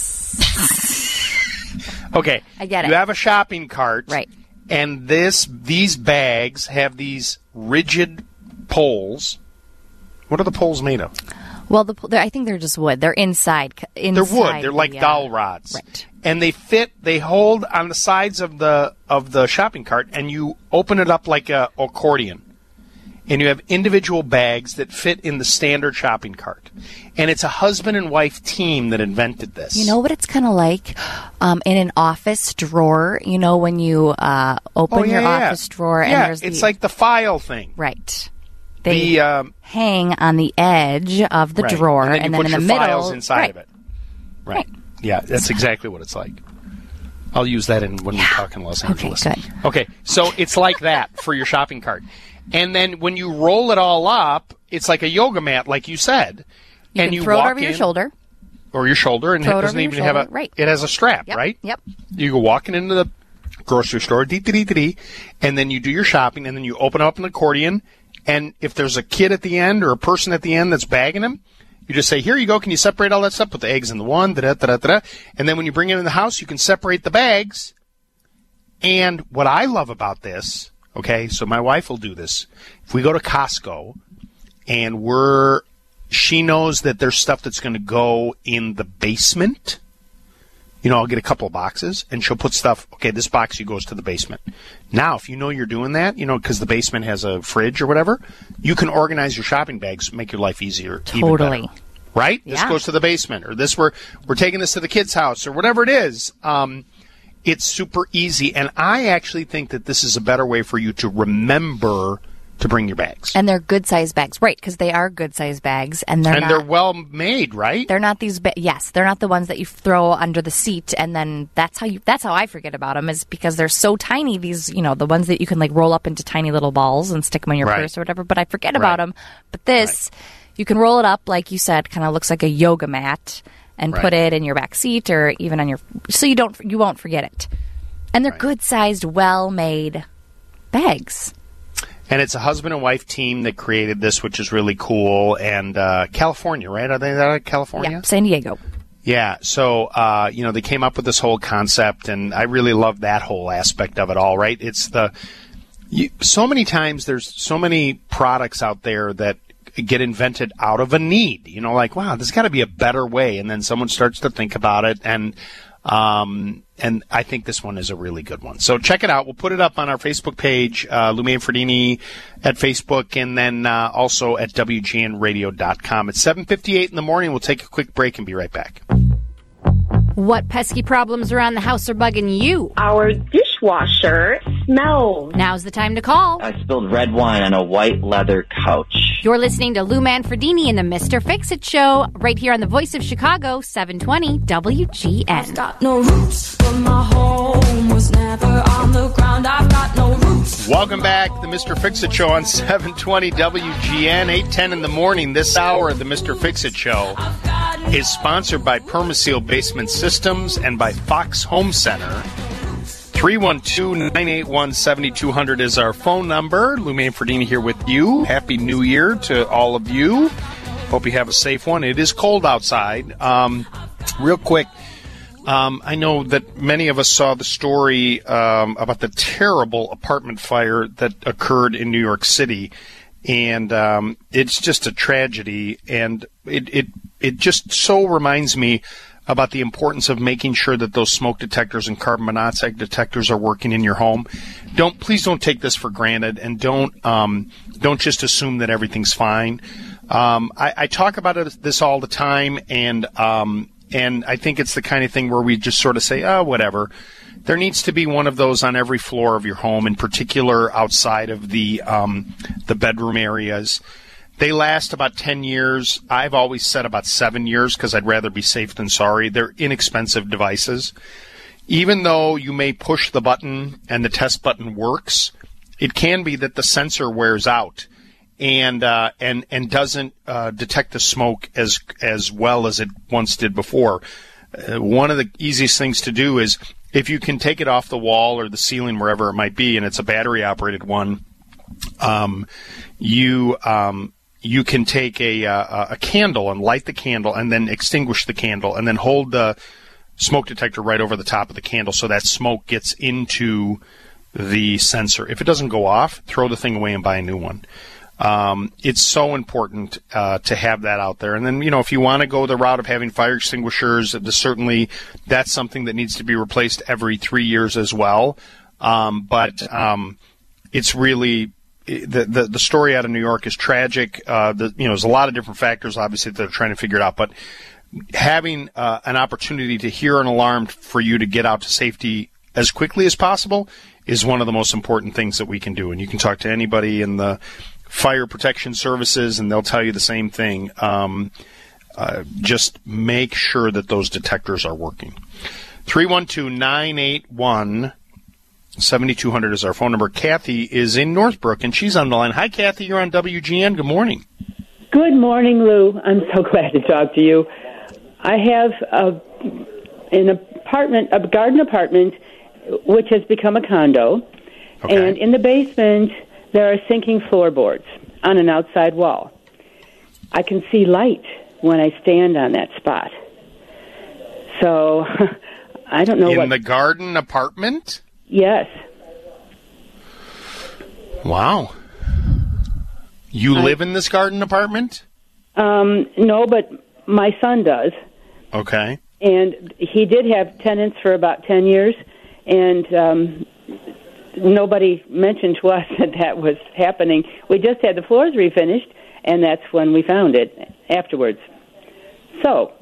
Okay. I get it. You have a shopping cart. Right. And these bags have these rigid poles. What are the poles made of? Well, I think they're just wood. They're inside. They're wood. They're like dowel rods. Right. And they hold on the sides of the shopping cart, and you open it up like a accordion. And you have individual bags that fit in the standard shopping cart. And it's a husband and wife team that invented this. You know what it's kind of like? In an office drawer, you know, when you open your office drawer. Yeah, and it's like the file thing. Right. They hang on the edge of the drawer, and then in the your middle. Files inside of it. Right. Yeah, that's exactly what it's like. I'll use that when we talk in Los Angeles. Okay, good. Okay, so it's like that for your shopping cart. And then when you roll it all up, it's like a yoga mat, like you said. You can throw it over your shoulder. Or your shoulder, and it doesn't even have a. Right. It has a strap, Yep, right? Yep. You go walking into the grocery store, and then you do your shopping, and then you open up an accordion, and if there's a kid at the end or a person at the end that's bagging them, you just say, "Here you go. Can you separate all that stuff? Put the eggs in the one, and then when you bring it in the house, you can separate the bags." And what I love about this. Okay, so my wife will do this. If we go to Costco and she knows that there's stuff that's going to go in the basement, I'll get a couple of boxes and she'll put stuff, okay, this box goes to the basement. Now, if you know you're doing that, because the basement has a fridge or whatever, you can organize your shopping bags, make your life easier. Totally. Even better, right? Yeah. This goes to the basement, or this we're taking this to the kid's house, or whatever it is. It's super easy, and I actually think that this is a better way for you to remember to bring your bags. And they're good-sized bags, right, because they are good-sized bags, and they're well made, right? They're not these yes, they're not the ones that you throw under the seat, and then that's how I forget about them, is because they're so tiny, these, the ones that you can, like, roll up into tiny little balls and stick them in your purse or whatever, but I forget about them. But this, you can roll it up, like you said, kind of looks like a yoga mat, and put it in your back seat or even on so you won't forget it. And they're good-sized, well-made bags. And it's a husband and wife team that created this, which is really cool. And California, right? Are they out of California? Yeah, San Diego. Yeah. So, they came up with this whole concept, and I really love that whole aspect of it all, right? It's so many times there's so many products out there that get invented out of a need, like, wow, there's got to be a better way. And then someone starts to think about it. And I think this one is a really good one. So check it out. We'll put it up on our Facebook page, Lume and Ferdini at Facebook, and then also at WGNradio.com. It's 7:58 in the morning. We'll take a quick break and be right back. What pesky problems around the house are bugging you? Our dishwasher smells. Now's the time to call. I spilled red wine on a white leather couch. You're listening to Lou Manfredini and the Mr. Fix-It Show right here on the Voice of Chicago, 720 WGN. I've got no roots, but my home was never on the ground. I've got no roots. Welcome back to the Mr. Fix-It Show on 720 WGN, 8:10 in the morning. This hour of the Mr. Fix-It Show is sponsored by Permaseal Basement Systems and by Fox Home Center. 312-981-7200 is our phone number. Lou Manfredini here with you. Happy New Year to all of you. Hope you have a safe one. It is cold outside. Real quick, I know that many of us saw the story about the terrible apartment fire that occurred in New York City. And it's just a tragedy. And it just so reminds me about the importance of making sure that those smoke detectors and carbon monoxide detectors are working in your home. Please don't take this for granted, and don't just assume that everything's fine. I talk about this all the time, and I think it's the kind of thing where we just sort of say, oh, whatever. there needs to be one of those on every floor of your home, in particular outside of the bedroom areas. They last about 10 years. I've always said about 7 years because I'd rather be safe than sorry. They're inexpensive devices. Even though you may push the button and the test button works, it can be that the sensor wears out and doesn't detect the smoke as well as it once did before. One of the easiest things to do is, if you can take it off the wall or the ceiling, wherever it might be, and it's a battery-operated one, you can take a candle and light the candle and then extinguish the candle and then hold the smoke detector right over the top of the candle so that smoke gets into the sensor. If it doesn't go off, throw the thing away and buy a new one. It's so important to have that out there. And then, if you want to go the route of having fire extinguishers, certainly that's something that needs to be replaced every 3 years as well. But it's really the story out of New York is tragic. There's a lot of different factors, obviously, that they're trying to figure it out. But having an opportunity to hear an alarm for you to get out to safety as quickly as possible is one of the most important things that we can do. And you can talk to anybody in the fire protection services, and they'll tell you the same thing. Just make sure that those detectors are working. 312-981-7200 is our phone number. Kathy is in Northbrook, and she's on the line. Hi, Kathy. You're on WGN. Good morning. Good morning, Lou. I'm so glad to talk to you. I have a garden apartment, which has become a condo, and in the basement there are sinking floorboards on an outside wall. I can see light when I stand on that spot. So, I don't know In the garden apartment? Yes. Wow. You live in this garden apartment? No, but my son does. Okay. And he did have tenants for about 10 years, and nobody mentioned to us that was happening. We just had the floors refinished, and that's when we found it afterwards. So,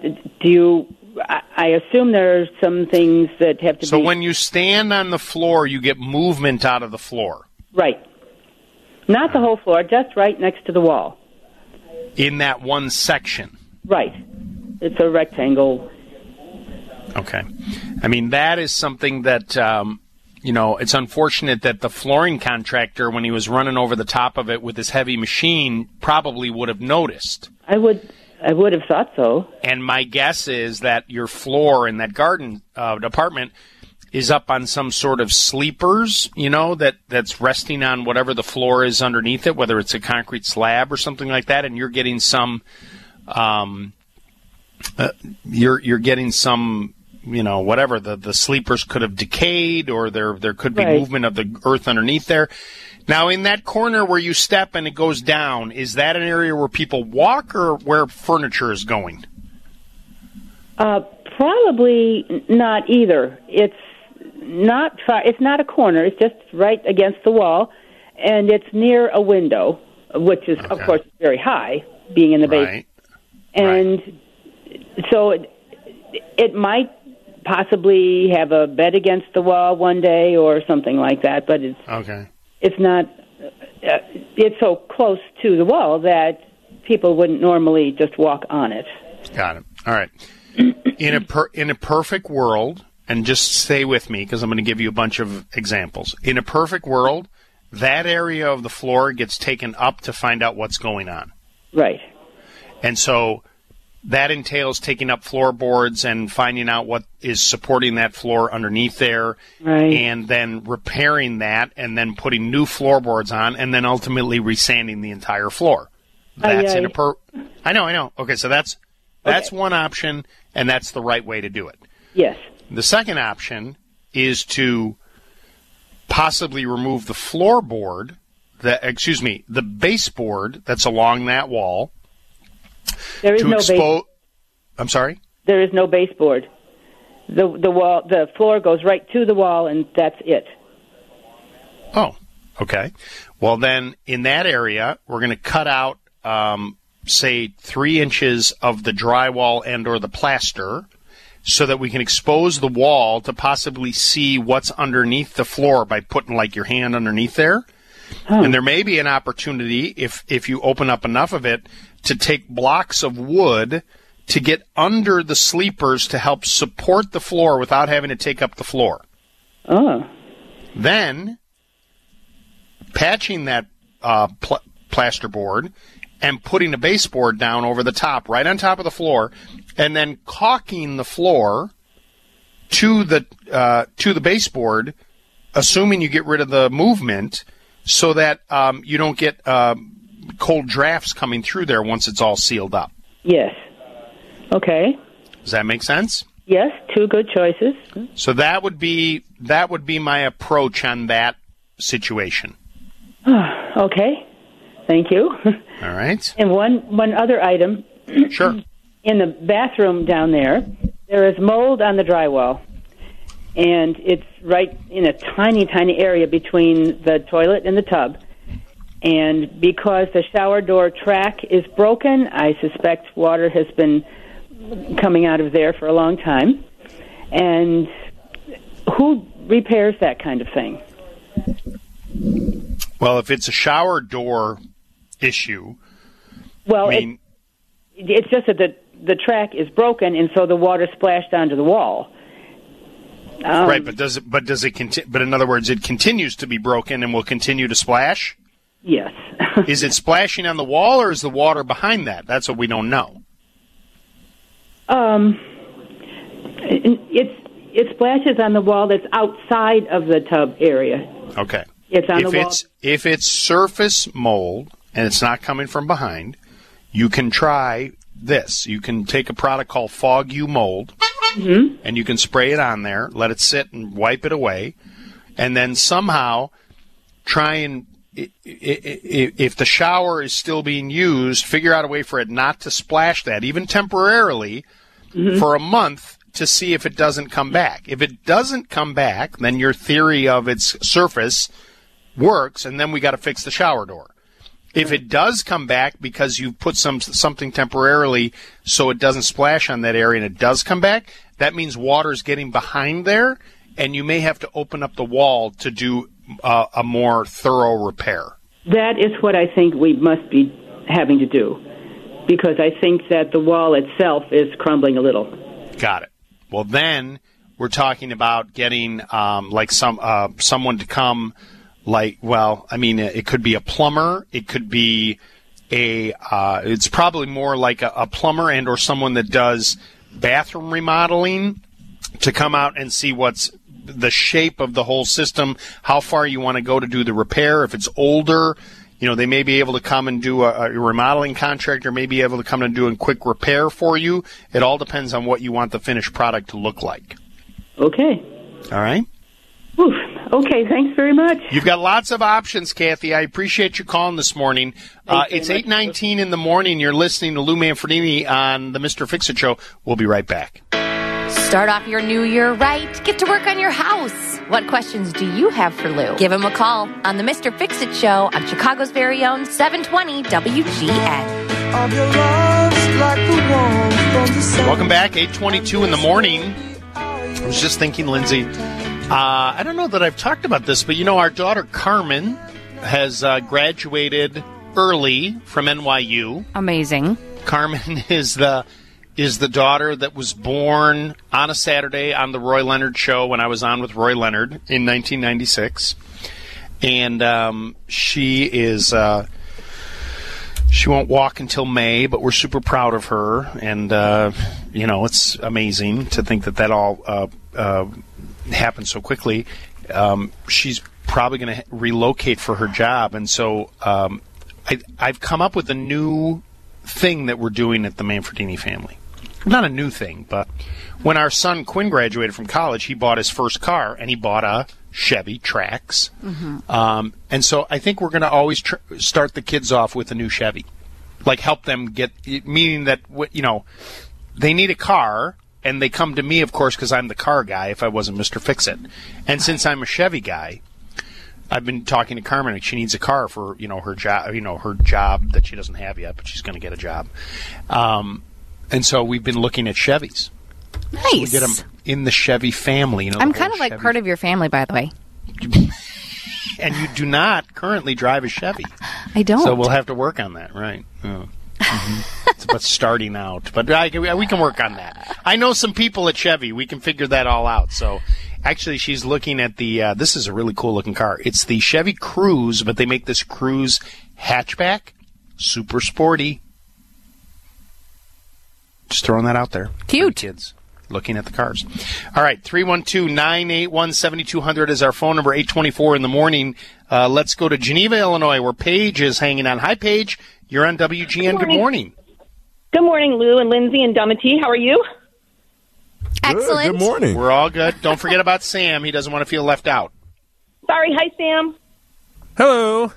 I assume there are some things that have to be... So when you stand on the floor, you get movement out of the floor? Right. Not the whole floor, just right next to the wall. In that one section? Right. It's a rectangle. Okay. I mean, that is something that... it's unfortunate that the flooring contractor, when he was running over the top of it with his heavy machine, probably would have noticed. I would have thought so. And my guess is that your floor in that garden apartment is up on some sort of sleepers, that's resting on whatever the floor is underneath it, whether it's a concrete slab or something like that, and you're getting some, you're getting some. Whatever, the sleepers could have decayed, or there could be movement of the earth underneath there. Now, in that corner where you step and it goes down, is that an area where people walk or where furniture is going? Probably not either. It's not far. It's not a corner. It's just right against the wall, and it's near a window, which is, of course, very high, being in the basement. And so it might possibly have a bed against the wall one day or something like that, but it's not. It's so close to the wall that people wouldn't normally just walk on it. Got it. All right. In a perfect world, and just stay with me because I'm going to give you a bunch of examples. In a perfect world, that area of the floor gets taken up to find out what's going on. Right. And so that entails taking up floorboards and finding out what is supporting that floor underneath there, and then repairing that, and then putting new floorboards on, and then ultimately resanding the entire floor. That's I know. Okay, so that's one option, and that's the right way to do it. Yes. The second option is to possibly remove the floorboard, the baseboard that's along that wall. There is no base. I'm sorry? There is no baseboard. The floor goes right to the wall, and that's it. Oh, okay. Well, then, in that area, we're going to cut out, say, 3 inches of the drywall and or the plaster, so that we can expose the wall to possibly see what's underneath the floor by putting like your hand underneath there. And there may be an opportunity, if you open up enough of it, to take blocks of wood to get under the sleepers to help support the floor without having to take up the floor. Then patching that plasterboard and putting a baseboard down over the top, right on top of the floor, and then caulking the floor to the baseboard, assuming you get rid of the movement, so that you don't get cold drafts coming through there once it's all sealed up. Yes. Okay. Does that make sense? Yes, two good choices. So that would be my approach on that situation. Okay. Thank you. All right. And one other item. Sure. In the bathroom down there is mold on the drywall. And it's right in a tiny, tiny area between the toilet and the tub. And because the shower door track is broken, I suspect water has been coming out of there for a long time. And who repairs that kind of thing? Well, if it's a shower door issue, well, it's just that the track is broken, and so the water splashed onto the wall. Right, but does it continue? But in other words, it continues to be broken and will continue to splash? Yes. Is it splashing on the wall, or is the water behind that? That's what we don't know. It splashes on the wall that's outside of the tub area. Okay. It's on the wall. If it's surface mold and it's not coming from behind, you can try this. You can take a product called Fog You Mold, and you can spray it on there, let it sit and wipe it away, and then somehow try and, if the shower is still being used, figure out a way for it not to splash that, even temporarily, for a month, to see if it doesn't come back. If it doesn't come back, then your theory of its surface works, and then we got to fix the shower door. If it does come back because you put something temporarily so it doesn't splash on that area and it does come back, that means water's getting behind there, and you may have to open up the wall to do a more thorough repair. That is what I think we must be having to do, because I think that the wall itself is crumbling a little. Got it. Well, then we're talking about getting someone to come. It could be a plumber. It could be it's probably more like a plumber and or someone that does bathroom remodeling to come out and see what's the shape of the whole system, how far you want to go to do the repair. If it's older, they may be able to come and do a remodeling contractor may be able to come and do a quick repair for you. It all depends on what you want the finished product to look like. Okay. All right. Oof. Okay, thanks very much. You've got lots of options, Kathy. I appreciate you calling this morning. It's 8:19 in the morning. You're listening to Lou Manfredini on the Mr. Fix-It Show. We'll be right back. Start off your new year right. Get to work on your house. What questions do you have for Lou? Give him a call on the Mr. Fix-It Show on Chicago's very own 720 WGN. Welcome back, 8:22 in the morning. I was just thinking, Lindsay, I don't know that I've talked about this, but our daughter Carmen has graduated early from NYU. Amazing. Carmen is the daughter that was born on a Saturday on the Roy Leonard Show when I was on with Roy Leonard in 1996. And she is she won't walk until May, but we're super proud of her. And, it's amazing to think that all happened so quickly. She's probably going to relocate for her job. And so I've come up with a new thing that we're doing at the Manfredini family. Not a new thing, but when our son Quinn graduated from college, he bought his first car, and he bought a Chevy Trax. And so I think we're going to always start the kids off with a new Chevy. Like help them get, meaning that, they need a car, and they come to me, of course, because I'm the car guy if I wasn't Mr. Fix-It. And since I'm a Chevy guy, I've been talking to Carmen. Like she needs a car for, her job, her job that she doesn't have yet, but she's going to get a job. And so we've been looking at Chevys. Nice. So we get them in the Chevy family. You know, I'm kind of like part of your family, by the way. And you do not currently drive a Chevy. I don't. So we'll have to work on that, right? Oh. Mm-hmm. It's about starting out, but we can work on that. I know some people at Chevy. We can figure that all out. So, actually, she's looking at the. This is a really cool looking car. It's the Chevy Cruze, but they make this Cruze hatchback, super sporty. Just throwing that out there. Cute kids looking at the cars. All right, 312-981-7200 is our phone number. 8:24 in the morning. Let's go to Geneva, Illinois, where Paige is hanging on. Hi, Paige. You're on WGN. Good morning. Good morning, Lou and Lindsay and Dumity. How are you? Excellent. Good morning. We're all good. Don't forget about Sam. He doesn't want to feel left out. Sorry. Hi, Sam. Hello.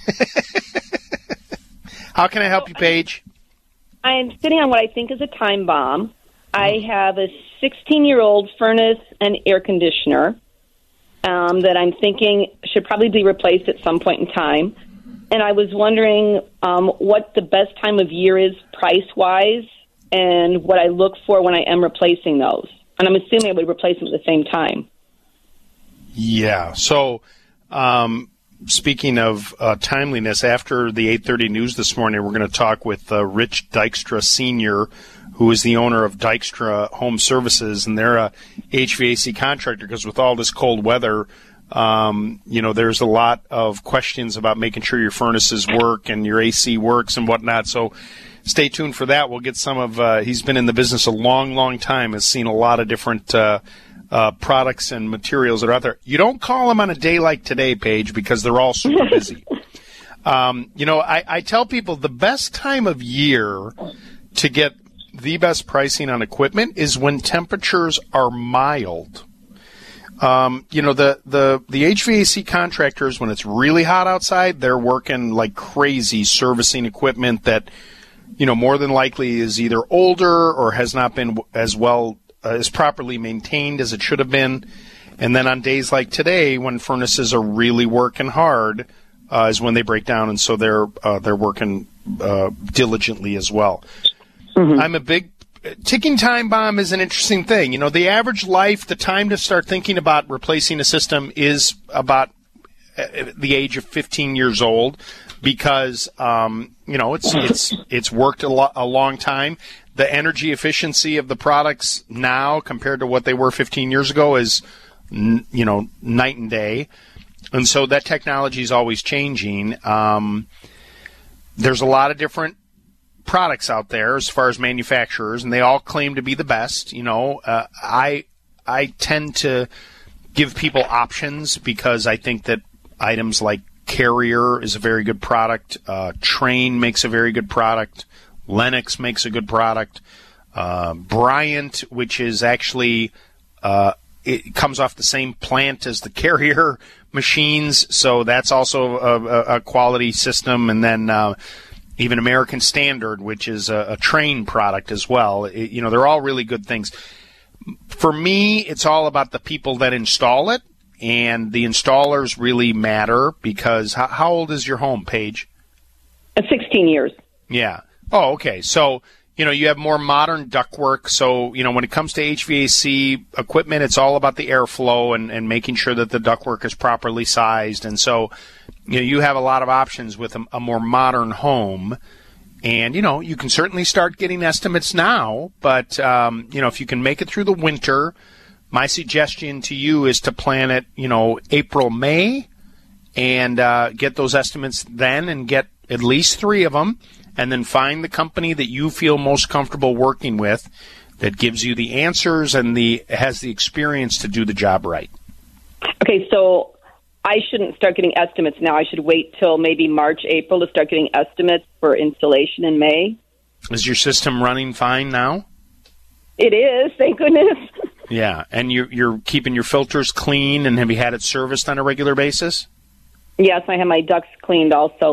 How can I help you, Paige? I'm sitting on what I think is a time bomb. I have a 16-year-old furnace and air conditioner that I'm thinking should probably be replaced at some point in time. And I was wondering what the best time of year is price-wise and what I look for when I am replacing those. And I'm assuming I would replace them at the same time. Yeah. So speaking of timeliness, after the 8:30 news this morning, we're going to talk with Rich Dykstra Sr., who is the owner of Dykstra Home Services, and they're a HVAC contractor because with all this cold weather, there's a lot of questions about making sure your furnaces work and your AC works and whatnot. So stay tuned for that. We'll get some of he's been in the business a long, long time, has seen a lot of different products and materials that are out there. You don't call them on a day like today, Paige, because they're all super busy. I tell people the best time of year to get the best pricing on equipment is when temperatures are mild. The HVAC contractors, when it's really hot outside, they're working like crazy servicing equipment that, more than likely is either older or has not been as well as properly maintained as it should have been. And then on days like today, when furnaces are really working hard, is when they break down, and so they're working diligently as well. Mm-hmm. I'm a big ticking time bomb is an interesting thing. The average life, the time to start thinking about replacing a system is about the age of 15 years old because, it's worked a long time. The energy efficiency of the products now compared to what they were 15 years ago is, night and day. And so that technology is always changing. There's a lot of different products out there as far as manufacturers, and they all claim to be the best. I tend to give people options because I think that items like Carrier is a very good product. Trane makes a very good product. Lennox makes a good product. Bryant, which is actually it comes off the same plant as the Carrier machines, so that's also a quality system. And then even American Standard, which is a Trane product as well. They're all really good things. For me, it's all about the people that install it, and the installers really matter because how old is your home, Paige? 16 years. Yeah. Oh, okay. So, you have more modern ductwork. So, when it comes to HVAC equipment, it's all about the airflow and making sure that the ductwork is properly sized. And so, you have a lot of options with a more modern home. And, you can certainly start getting estimates now. But, if you can make it through the winter, my suggestion to you is to plan it, April, May, and get those estimates then and get at least 3 of them. And then find the company that you feel most comfortable working with that gives you the answers and has the experience to do the job right. Okay, so I shouldn't start getting estimates now. I should wait till maybe March, April to start getting estimates for installation in May. Is your system running fine now? It is, thank goodness. Yeah, and you're keeping your filters clean, and have you had it serviced on a regular basis? Yes, I had my ducts cleaned also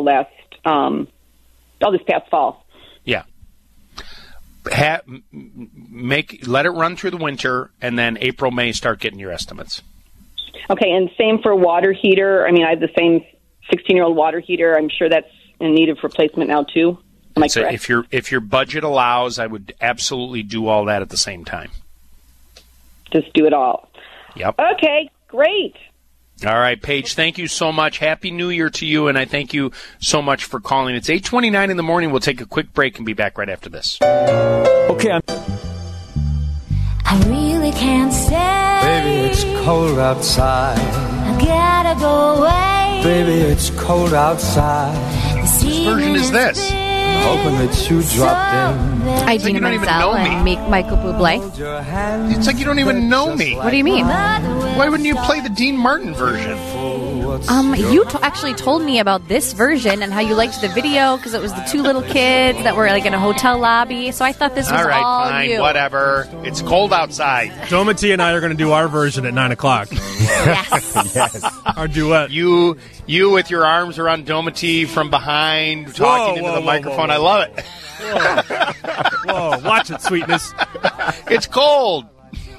this past fall. Yeah. Let it run through the winter, and then April, May, start getting your estimates. Okay, and same for water heater. I mean, I have the same 16-year-old water heater. I'm sure that's in need of replacement now, too. Am I correct? If your budget allows, I would absolutely do all that at the same time. just do it all. Yep. Okay, great. All right, Paige, thank you so much. Happy New Year to you, and I thank you so much for calling. It's 8:29 in the morning. We'll take a quick break and be back right after this. Okay. I really can't stay. Baby, it's cold outside. I gotta go away. Baby, it's cold outside. This version is this? Hoping that you dropped in. Idina Menzel and Michael Bublé. It's like you don't even know me. What do you mean? Why wouldn't you play the Dean Martin version? You actually told me about this version and how you liked the video because it was the two little kids that were like in a hotel lobby. So I thought this was all right, all fine, you. Whatever. It's cold outside. Domity and I are going to do our version at 9 o'clock. Yes. Our duet. You with your arms around Domity from behind, talking into the microphone. I love it. Whoa, watch it, sweetness. It's cold.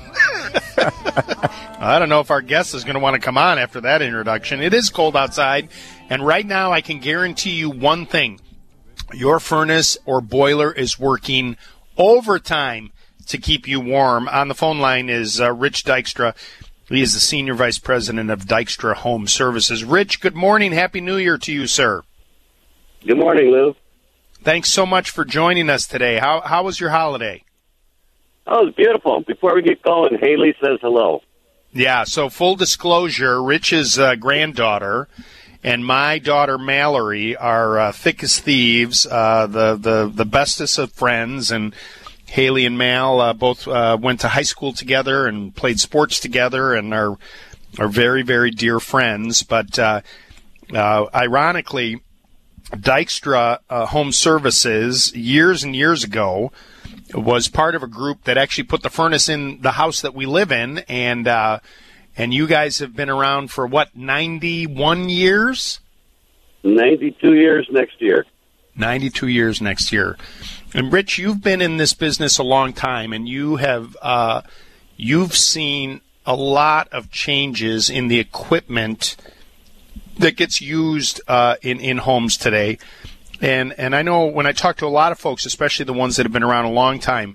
I don't know if our guest is going to want to come on after that introduction. It is cold outside, and right now I can guarantee you one thing. Your furnace or boiler is working overtime to keep you warm. On the phone line is Rich Dykstra. He is the Senior Vice President of Dykstra Home Services. Rich, good morning. Happy New Year to you, sir. Good morning, Lou. Thanks so much for joining us today. How was your holiday? Oh, it was beautiful. Before we get going, Haley says hello. Yeah, so full disclosure, Rich's granddaughter and my daughter Mallory are thick as thieves, the bestest of friends, and Haley and Mal both went to high school together and played sports together and are very, very dear friends. But ironically, Dykstra Home Services, years and years ago, was part of a group that actually put the furnace in the house that we live in, and you guys have been around for, 91 years? 92 years next year. 92 years next year. And, Rich, you've been in this business a long time, and you've seen a lot of changes in the equipment that gets used in homes today. And I know when I talk to a lot of folks, especially the ones that have been around a long time,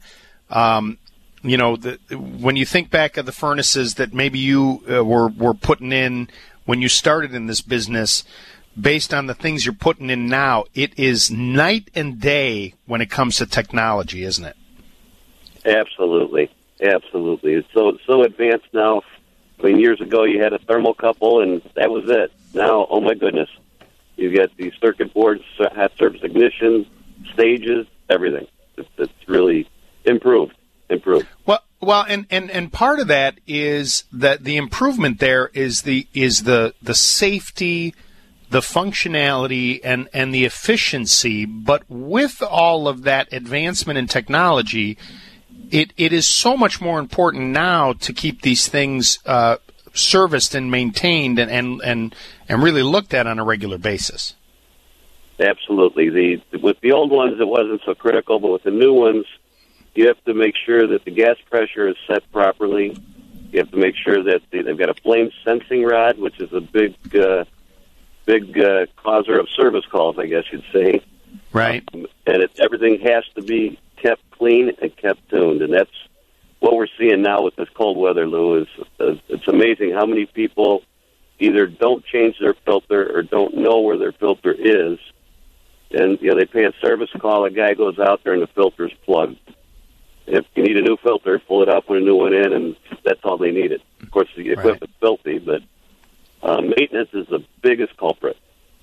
when you think back of the furnaces that maybe you were putting in when you started in this business, based on the things you're putting in now, it is night and day when it comes to technology, isn't it? Absolutely. It's so advanced now. I mean, years ago you had a thermocouple and that was it. Now, oh my goodness. You get these circuit boards, hot surface ignition, stages, everything. It's really improved. Well, and part of that is that the improvement there is the safety, the functionality, and the efficiency. But with all of that advancement in technology, it is so much more important now to keep these things serviced and maintained and really looked at on a regular basis. Absolutely. With the old ones, it wasn't so critical, but with the new ones, you have to make sure that the gas pressure is set properly. You have to make sure that they've got a flame sensing rod, which is a big causer of service calls, I guess you'd say. Right. And everything has to be kept clean and kept tuned, and that's what we're seeing now with this cold weather, Lou. It's amazing how many people either don't change their filter or don't know where their filter is, and they pay a service call. A guy goes out there and the filter's plugged. If you need a new filter, pull it out, put a new one in, and that's all they needed. Of course, the equipment's filthy, but maintenance is the biggest culprit.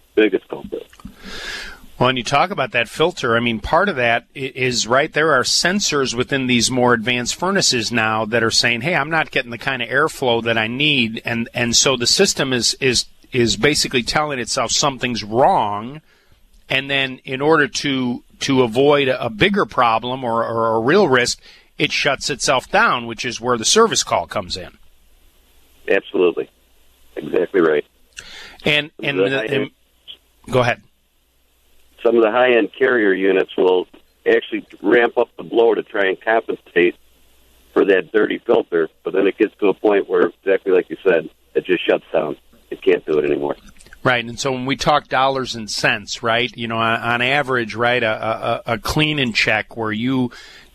Well, and you talk about that filter. I mean, part of that is, right, there are sensors within these more advanced furnaces now that are saying, hey, I'm not getting the kind of airflow that I need. And so the system is basically telling itself something's wrong. And then in order to avoid a bigger problem or a real risk, it shuts itself down, which is where the service call comes in. Absolutely. Exactly right. And go ahead. Some of the high-end Carrier units will actually ramp up the blower to try and compensate for that dirty filter, but then it gets to a point where, exactly like you said, it just shuts down. It can't do it anymore. Right, and so when we talk dollars and cents, right, on average, right, a clean and check where you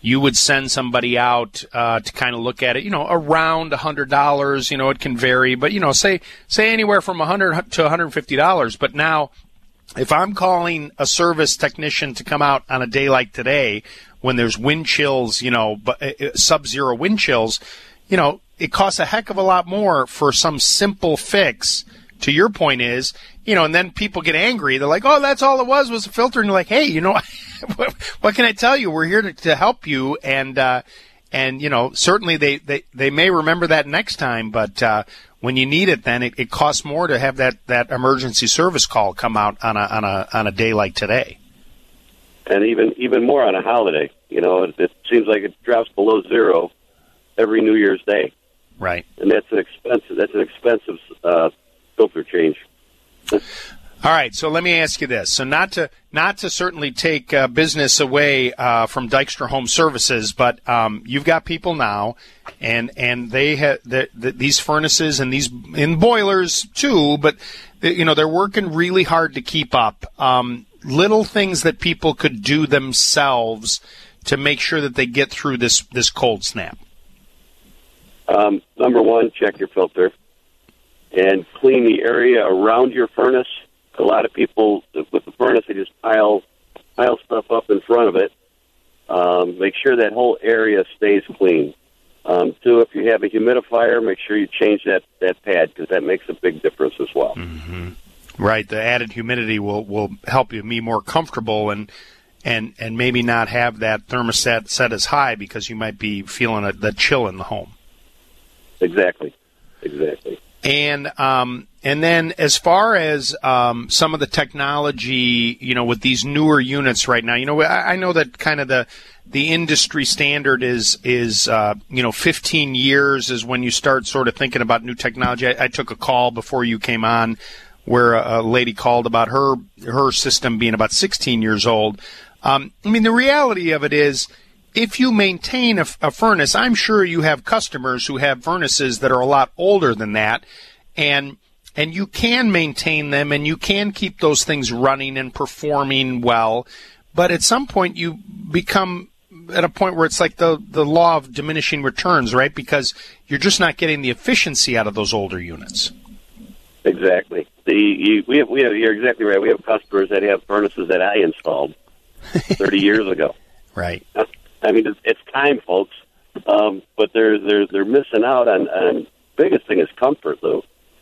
you would send somebody out to kind of look at it, around $100. It can vary, but, say anywhere from $100 to $150. But now, if I'm calling a service technician to come out on a day like today, when there's wind chills, sub-zero wind chills, it costs a heck of a lot more for some simple fix. To your point is, and then people get angry. They're like, oh, that's all it was a filter. And you're like, hey, what can I tell you? We're here to help you. And certainly they may remember that next time. But when you need it, then it costs more to have that emergency service call come out on a day like today. And even more on a holiday. It seems like it drops below zero every New Year's Day. Right. And that's an expensive filter change. All right, so let me ask you this. So not to certainly take business away from Dykstra Home Services, but you've got people now, and they have these furnaces and these boilers too, but they're working really hard to keep up. Little things that people could do themselves to make sure that they get through this cold snap. Number one, check your filter and clean the area around your furnace. A lot of people with the furnace, they just pile stuff up in front of it. Make sure that whole area stays clean. Two, if you have a humidifier, make sure you change that pad, because that makes a big difference as well. Mm-hmm. Right, the added humidity will help you be more comfortable and maybe not have that thermostat set as high, because you might be feeling the chill in the home. Exactly. And then as far as some of the technology, with these newer units right now, I know that kind of the industry standard is 15 years is when you start sort of thinking about new technology. I took a call before you came on where a lady called about her system being about 16 years old. The reality of it is, if you maintain a furnace, I'm sure you have customers who have furnaces that are a lot older than that, and you can maintain them, and you can keep those things running and performing well. But at some point, you become at a point where it's like the law of diminishing returns, right? Because you're just not getting the efficiency out of those older units. Exactly. You're exactly right. We have customers that have furnaces that I installed 30 years ago. Right. It's time, folks, but they're missing out on biggest thing is comfort, though.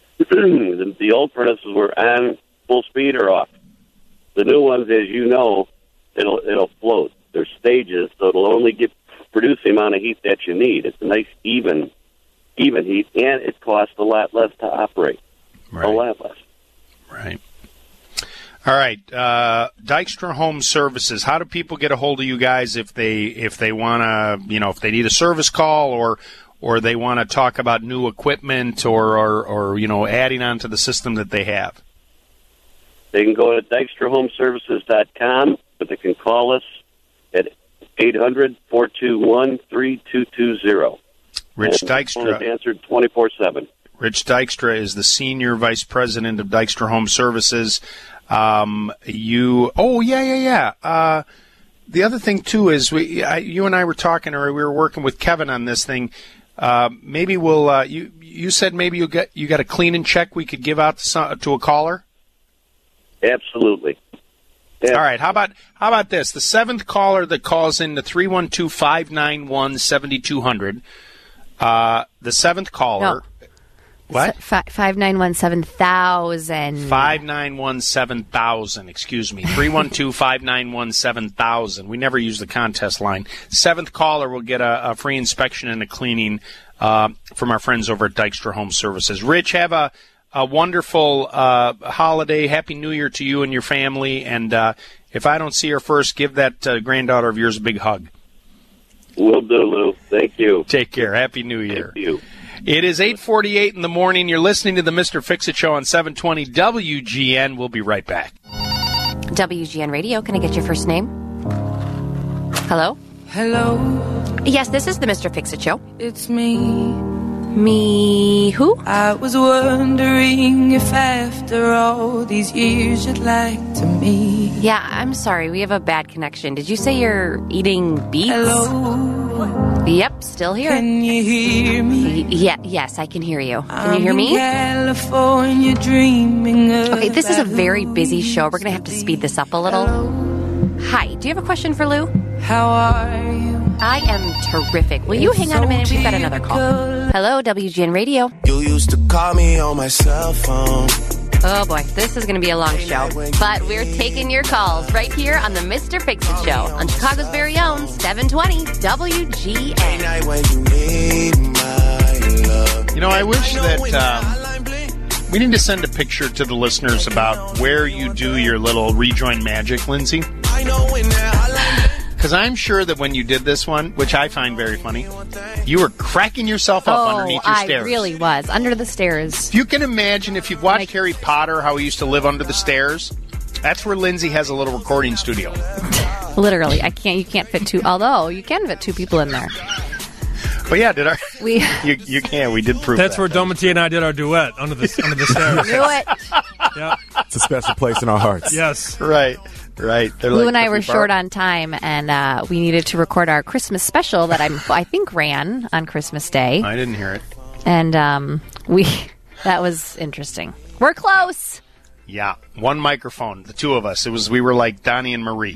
The old furnaces were on full speed or off. The new ones, as you know, it'll float. There's stages, so it'll only produce the amount of heat that you need. It's a nice even heat, and it costs a lot less to operate. Right. A lot less. Right. All right, Dykstra Home Services. How do people get a hold of you guys if they want to, if they need a service call or they want to talk about new equipment or adding on to the system that they have? They can go to DykstraHomeservices.com, but they can call us at 800-421-3220. Rich Dykstra. It's answered 24/7. Rich Dykstra is the Senior Vice President of Dykstra Home Services. The other thing too is you and I were talking, or we were working with Kevin on this thing. Maybe we'll. You said maybe you got a clean and check we could give out to a caller. Absolutely. All right. How about this? The seventh caller that calls in to 312-591-7200. The seventh caller. No. What? 591-7000. 591-7000, excuse me. 312-591-7000. We never use the contest line. Seventh caller will get a free inspection and a cleaning from our friends over at Dykstra Home Services. Rich, have a wonderful holiday. Happy New Year to you and your family. And if I don't see her first, give that granddaughter of yours a big hug. Will do, Lou. Thank you. Take care. Happy New Year. Thank you. It is 8:48 in the morning. You're listening to the Mr. Fix-It Show on 720 WGN. We'll be right back. WGN Radio, can I get your first name? Hello? Hello. Yes, this is the Mr. Fix-It Show. It's me. Me who? I was wondering if after all these years you'd like to meet. Yeah, I'm sorry. We have a bad connection. Did you say you're eating beets? Hello. Yep, still here. Can you hear me? Yes, I can hear you. Can you hear me? California dreaming Okay, this is a very busy show. We're going to have to speed this up a little. Hi, do you have a question for Lou? How are you? I am terrific. Will you hang on a minute? We've got another call. Hello, WGN Radio. You used to call me on my cell phone. Oh boy, this is going to be a long show. But we're taking your calls right here on the Mr. Fix-It Show on Chicago's very own 720 WGN. You know, I wish that we need to send a picture to the listeners about where you do your little rejoin magic, Lindsay. Because I'm sure that when you did this one, which I find very funny, you were cracking yourself up underneath your stairs. I really was. Under the stairs. You can imagine if you've watched Harry Potter, how he used to live under the stairs. That's where Lindsay has a little recording studio. Literally. You can't fit two, although you can fit two people in there. But yeah, you can. We did prove That's where Domity and I did our duet under the stairs. Knew it. Yeah. It's a special place in our hearts. Yes. Right. Lou and I were short on time, and we needed to record our Christmas special that I think ran on Christmas Day. I didn't hear it. And that was interesting. We're close. Yeah, one microphone, the two of us. We were like Donnie and Marie.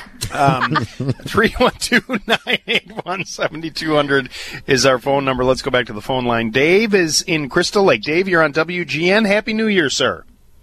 312-981-7200 is our phone number. Let's go back to the phone line. Dave is in Crystal Lake. Dave, you're on WGN. Happy New Year, sir.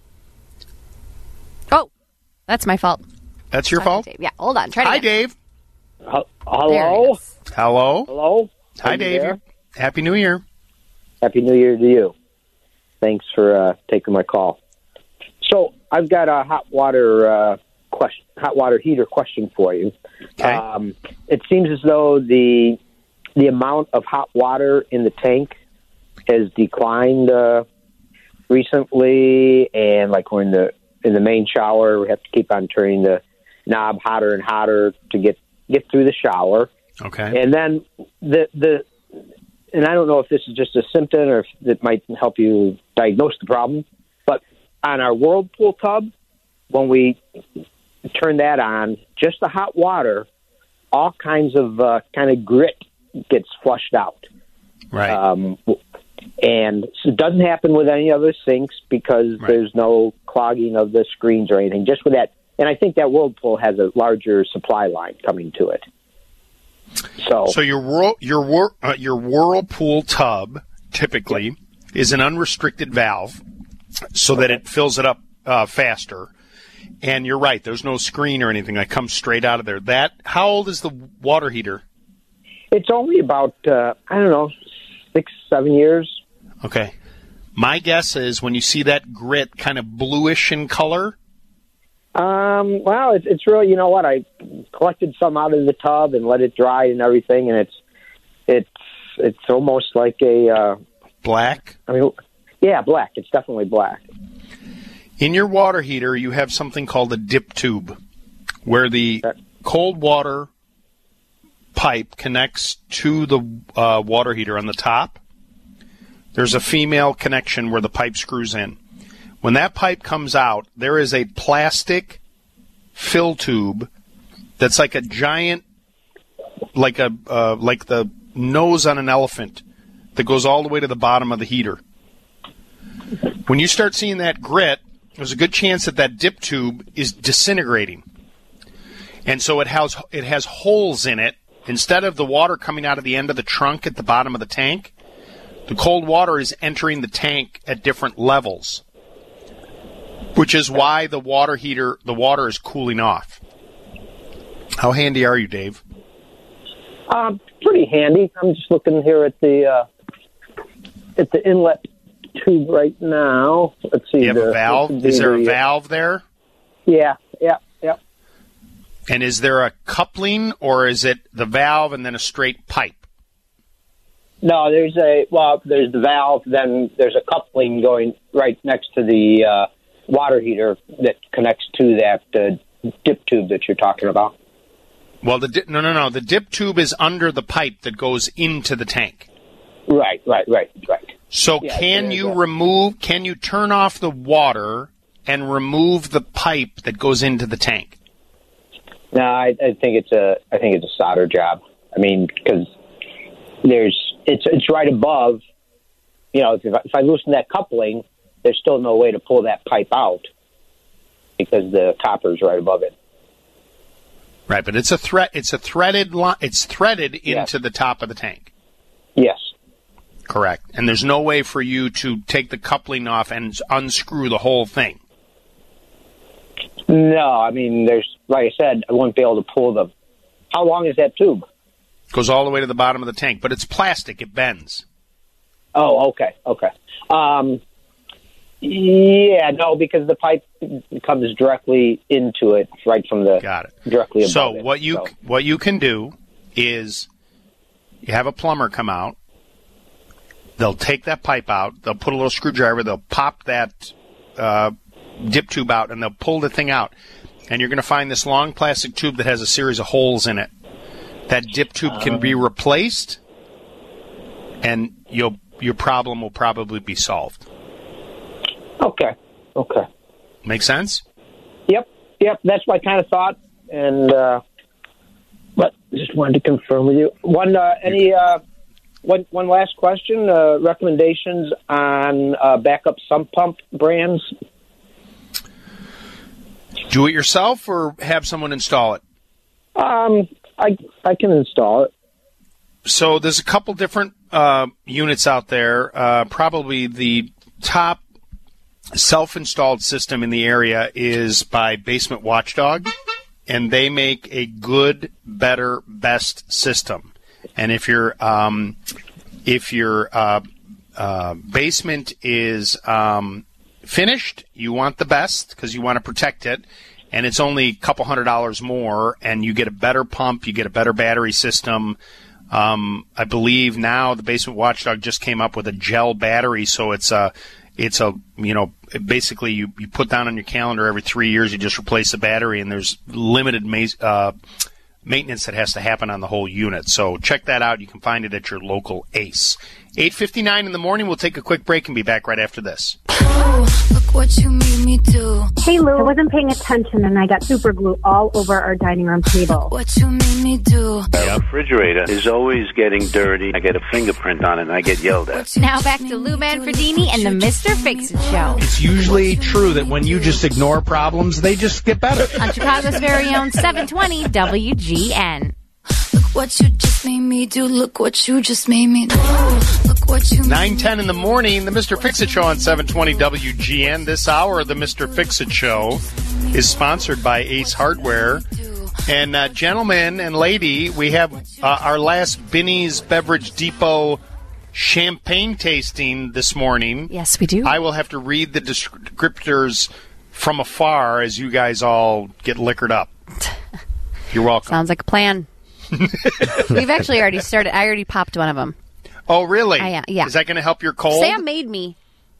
Oh, that's my fault. That's your fault? Dave. Yeah, hold on. Try it Hi, again. Dave. Hello? Hello. Hello? Hi, Dave. There? Happy New Year. Happy New Year to you. Thanks for taking my call. So I've got a hot water heater question for you. Okay. It seems as though the amount of hot water in the tank has declined recently, and like we're in the main shower, we have to keep on turning the knob hotter and hotter to get through the shower. Okay. And then and I don't know if this is just a symptom or if it might help you diagnose the problem, but on our Whirlpool tub, when we turn that on, just the hot water, all kinds of kind of grit gets flushed out. Right. And so it doesn't happen with any other sinks because there's no clogging of the screens or anything, just with that. And I think that Whirlpool has a larger supply line coming to it. So your Whirlpool tub typically is an unrestricted valve so that it fills it up faster. And you're right, there's no screen or anything that comes straight out of there. How old is the water heater? It's only about, 6-7 years. Okay. My guess is when you see that grit kind of bluish in color. Well, it's really, you know what? I collected some out of the tub and let it dry and everything, and it's almost like a black. I mean, yeah, black. It's definitely black. In your water heater, you have something called a dip tube, where the cold water pipe connects to the water heater on the top. There's a female connection where the pipe screws in. When that pipe comes out, there is a plastic fill tube that's like a giant, like the nose on an elephant that goes all the way to the bottom of the heater. When you start seeing that grit, there's a good chance that dip tube is disintegrating. And so it has holes in it. Instead of the water coming out of the end of the trunk at the bottom of the tank, the cold water is entering the tank at different levels, which is why the water is cooling off. How handy are you, Dave? Pretty handy. I'm just looking here at the inlet tube right now. Let's see. You have a valve? Is there a valve there? Yeah. And is there a coupling, or is it the valve and then a straight pipe? No, there's the valve, then there's a coupling going right next to the water heater that connects to that dip tube that you're talking about. Well, the dip tube is under the pipe that goes into the tank. Right. So Yeah, can you turn off the water and remove the pipe that goes into the tank? No, I think it's a solder job. I mean, because it's right above. You know, if I loosen that coupling, there's still no way to pull that pipe out because the copper's right above it. Right, but it's a threaded line. It's threaded into the top of the tank. Yes. Correct. And there's no way for you to take the coupling off and unscrew the whole thing. No, I mean, like I said, I won't be able to pull the. How long is that tube? Goes all the way to the bottom of the tank, but it's plastic. It bends. Oh, okay. Yeah, no, because the pipe comes directly into it, right from the. Got it. Directly above So it. what you can do is you have a plumber come out. They'll take that pipe out. They'll put a little screwdriver. They'll pop that dip tube out, and they'll pull the thing out. And you're going to find this long plastic tube that has a series of holes in it. That dip tube can be replaced, and your problem will probably be solved. Okay. Make sense? Yep. That's what I kind of thought, and but just wanted to confirm with you. One last question. Recommendations on backup sump pump brands. Do it yourself or have someone install it? I can install it. So there's a couple different units out there. Probably the top self-installed system in the area is by Basement Watchdog, and they make a good, better, best system. And if your basement is finished, you want the best because you want to protect it, and it's only a couple $100 more, and you get a better pump, you get a better battery system. I believe now the Basement Watchdog just came up with a gel battery, so it's a basically you put down on your calendar every 3 years, you just replace the battery, and there's limited maintenance that has to happen on the whole unit. So check that out. You can find it at your local Ace. 8:59 in the morning. We'll take a quick break and be back right after this. Oh, look what you made me do. Hey, Lou, I wasn't paying attention and I got super glue all over our dining room table. What you made me do. The refrigerator is always getting dirty. I get a fingerprint on it and I get yelled at. Now back to Lou Manfredini and the Mr. Fix-It Show. It's usually true that when you just ignore problems, they just get better. On Chicago's very own 720 WGN. Look what you just made me do. Look what you just made me do. Look what you 9:10 in the morning, the Mr. Fix-It Show on 720 WGN. This hour of the Mr. Fix-It Show is sponsored by Ace Hardware. And gentlemen and lady, we have our last Binny's Beverage Depot champagne tasting this morning. Yes, we do. I will have to read the descriptors from afar as you guys all get liquored up. You're welcome. Sounds like a plan. We've actually already started. I already popped one of them. Oh, really? Yeah. Is that going to help your cold? Sam made me.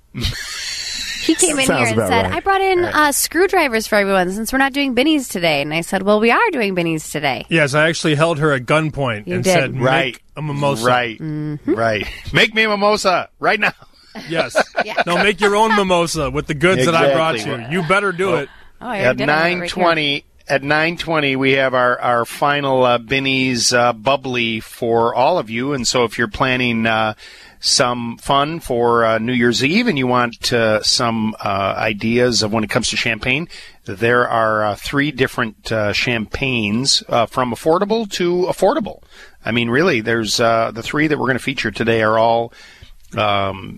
He came in here and said, right. I brought in screwdrivers for everyone since we're not doing Binny's today. And I said, well, we are doing Binny's today. Yes, I actually held her at gunpoint and said, make a mimosa. Right, right. Make me a mimosa right now. Yes. No, make your own mimosa with the goods that I brought you. You better do it. Oh, I at did 9:20, at 9:20, we have our final Binny's bubbly for all of you. And so if you're planning some fun for New Year's Eve and you want some ideas of when it comes to champagne, there are three different champagnes from affordable to affordable. I mean, really, there's the three that we're going to feature today are all $34.99,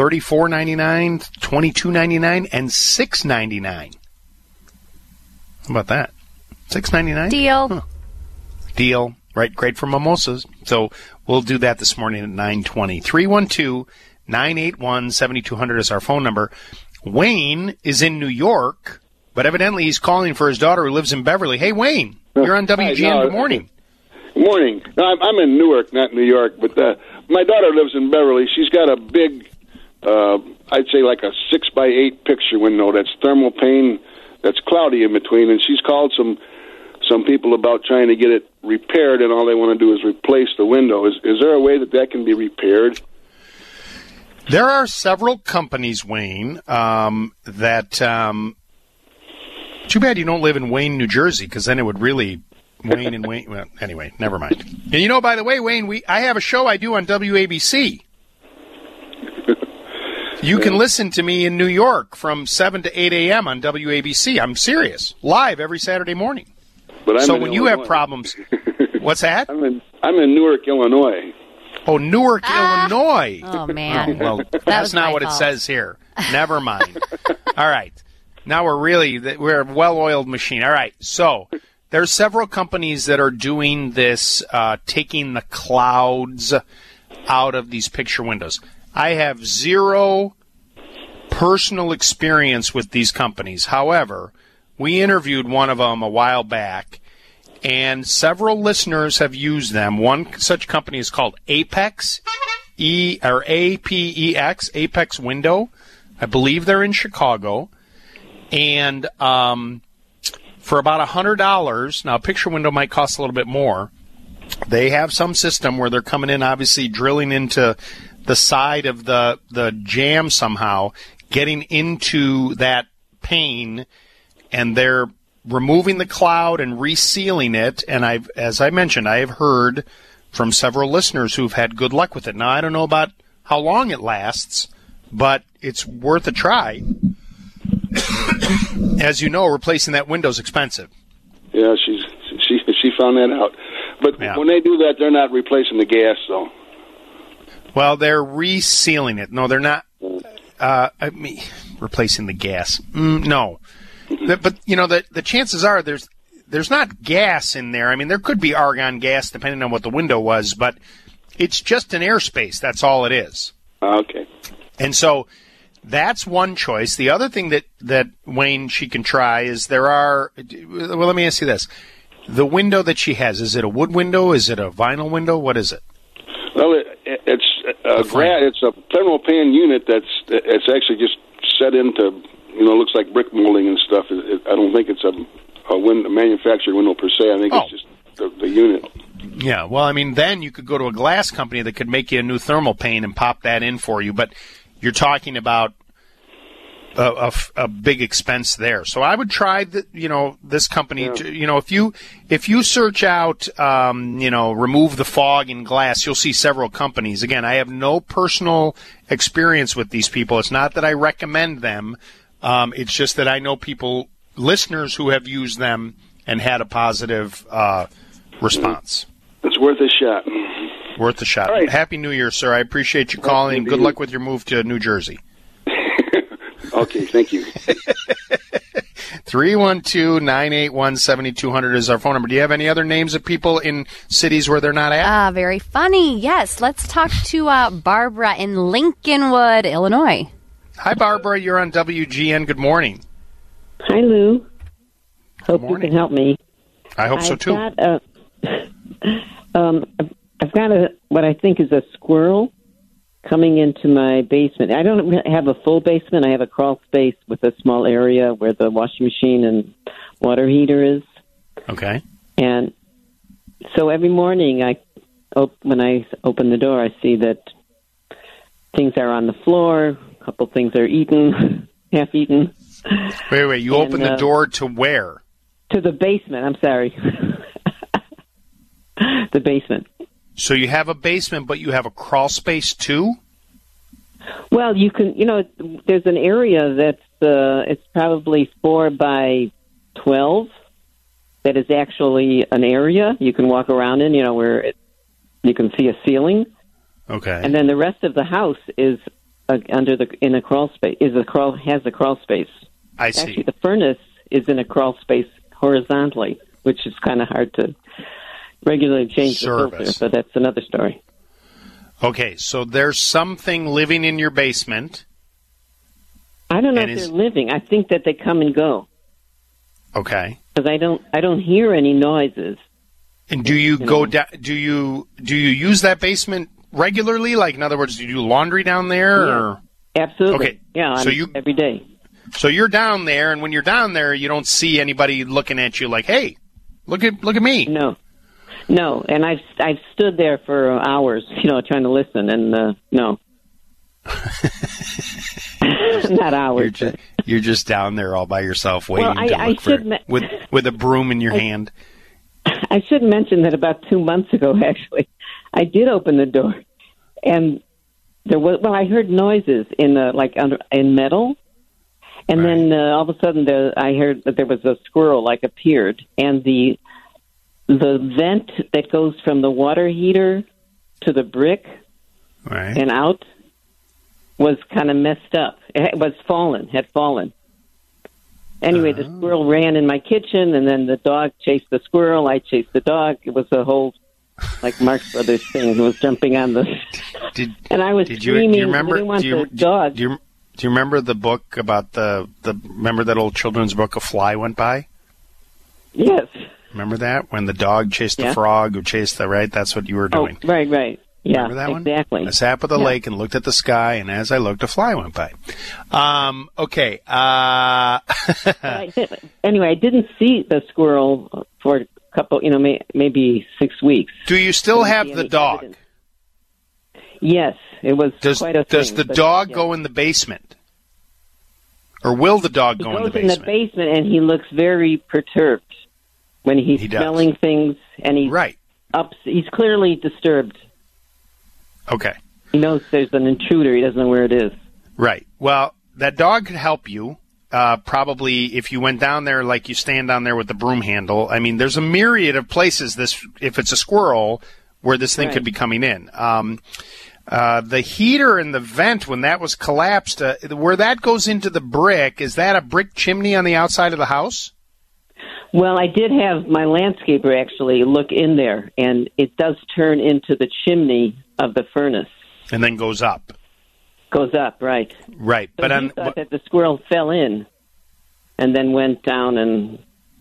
$22.99, and $6.99. How about that? $6.99? Deal. Huh. Deal. Right, great for mimosas. So we'll do that this morning at 9:20. 312-981-7200 is our phone number. Wayne is in New York, but evidently he's calling for his daughter who lives in Beverly. Hey, Wayne, you're on WGN. Good morning. Good morning. No, I'm in Newark, not New York, but my daughter lives in Beverly. She's got a big, I'd say like a 6x8 picture window that's thermal pane, that's cloudy in between, and she's called some people about trying to get it repaired, and all they want to do is replace the window. Is there a way that can be repaired? There are several companies, Wayne, that. Too bad you don't live in Wayne, New Jersey, because then it would really Wayne and Wayne. Well, anyway, never mind. And by the way, Wayne, I have a show I do on WABC. You can listen to me in New York from 7 to 8 a.m. on WABC. I'm serious, live every Saturday morning. But so when you have problems, what's that? I'm in Newark, Illinois. Oh, Newark, Illinois. Oh, man. Well, that's not what it says here. Never mind. All right. Now we're a well-oiled machine. All right. So there's several companies that are doing this, taking the clouds out of these picture windows. I have zero personal experience with these companies. However, we interviewed one of them a while back, and several listeners have used them. One such company is called Apex, APEX, Apex Window. I believe they're in Chicago. And for about $100, now a picture window might cost a little bit more. They have some system where they're coming in, obviously drilling into the side of the jamb somehow, getting into that pane, and they're removing the cloud and resealing it. And as I mentioned, I have heard from several listeners who've had good luck with it. Now, I don't know about how long it lasts, but it's worth a try. As you know, replacing that window's expensive. Yeah, she found that out. But when they do that, they're not replacing the gas, though. Well, they're resealing it. No, they're not. Replacing the gas. No. But the chances are there's not gas in there. I mean, there could be argon gas depending on what the window was, but it's just an airspace. That's all it is. Okay. And so that's one choice. The other thing that Wayne, she can try is well, let me ask you this. The window that she has, is it a wood window? Is it a vinyl window? What is it? Well, it's a thermal pane unit it's actually just set into, looks like brick molding and stuff. I don't think it's a manufactured window per se. I think it's just the unit. Yeah, well, I mean, then you could go to a glass company that could make you a new thermal pane and pop that in for you, but you're talking about a big expense there. So I would try this company to, if you search out, remove the fog in glass, you'll see several companies. Again, I have no personal experience with these people. It's not that I recommend them. It's just that I know listeners who have used them and had a positive response. It's worth a shot. Worth a shot. Right. Happy New Year, sir. I appreciate you calling, and good luck with your move to New Jersey. Okay, thank you. 312-981-7200 is our phone number. Do you have any other names of people in cities where they're not at? Very funny. Yes, let's talk to Barbara in Lincolnwood, Illinois. Hi, Barbara. You're on WGN. Good morning. Hi, Lou. Hope you can help me. I hope so, too. I've got what I think is a squirrel coming into my basement. I don't have a full basement. I have a crawl space with a small area where the washing machine and water heater is. Okay. And so every morning, when I open the door, I see that things are on the floor. A couple things are eaten, half eaten. Wait. You open the door to where? To the basement. I'm sorry. The basement. So you have a basement, but you have a crawl space too? Well, you can, there's an area that's, it's probably 4 by 12 that is actually an area you can walk around in, where you can see a ceiling. Okay. And then the rest of the house is in a crawl space, has a crawl space. I see. Actually, the furnace is in a crawl space horizontally, which is kind of hard to regularly change the filter, but that's another story. Okay, so there's something living in your basement. I don't know if they're living. I think that they come and go. Okay. Because I don't hear any noises. And do you go down? Do you use that basement regularly? Like, in other words, do you do laundry down there? Yeah, or? Absolutely. Okay. Yeah. Every day. So you're down there, and when you're down there, you don't see anybody looking at you like, "Hey, look at me." No, and I've stood there for hours, trying to listen, and no. Not hours. You're just down there all by yourself waiting with a broom in your hand. I should mention that about 2 months ago, actually, I did open the door, and there was I heard noises in metal, and then all of a sudden I heard that there was a squirrel appeared, and the vent that goes from the water heater to the brick and out was kind of messed up. It had fallen. Anyway, the squirrel ran in my kitchen, and then the dog chased the squirrel. I chased the dog. It was a whole, Marx Brothers thing. It was jumping on the... and I was screaming. Do you remember the book about remember that old children's book, A Fly Went By? Yes. Remember that? When the dog chased the frog who chased that's what you were doing. Oh, right. Yeah, remember that one? Exactly. I sat by the lake and looked at the sky, and as I looked, a fly went by. Okay. Anyway, I didn't see the squirrel for a couple, maybe 6 weeks. Do you still have the dog? Evidence. Yes, it was quite a thing. Does the dog go in the basement? Or will the dog go in the basement? He goes in the basement, and he looks very perturbed when he's smelling things, and he's clearly disturbed. Okay. He knows there's an intruder. He doesn't know where it is. Right. Well, that dog could help you. Probably if you went down there like you stand down there with the broom handle. I mean, there's a myriad of places if it's a squirrel, where this thing could be coming in. The heater and the vent, when that was collapsed, where that goes into the brick, is that a brick chimney on the outside of the house? Well, I did have my landscaper actually look in there, and it does turn into the chimney of the furnace. And then goes up. Goes up, right. Right. So he thought that the squirrel fell in and then went down and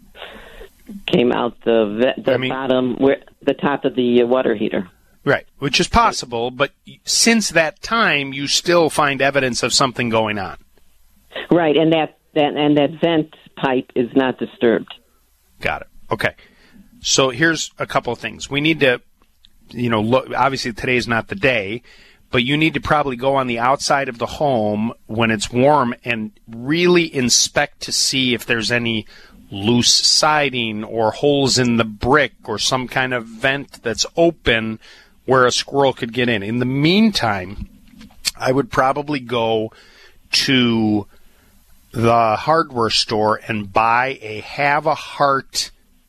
came out the bottom, the top of the water heater. Right, which is possible, but since that time, you still find evidence of something going on. Right, and that vent pipe is not disturbed. Got it. Okay. So here's a couple of things. We need to, look, obviously today's not the day, but you need to probably go on the outside of the home when it's warm and really inspect to see if there's any loose siding or holes in the brick or some kind of vent that's open where a squirrel could get in. In the meantime, I would probably go to the hardware store and buy a Have a Heart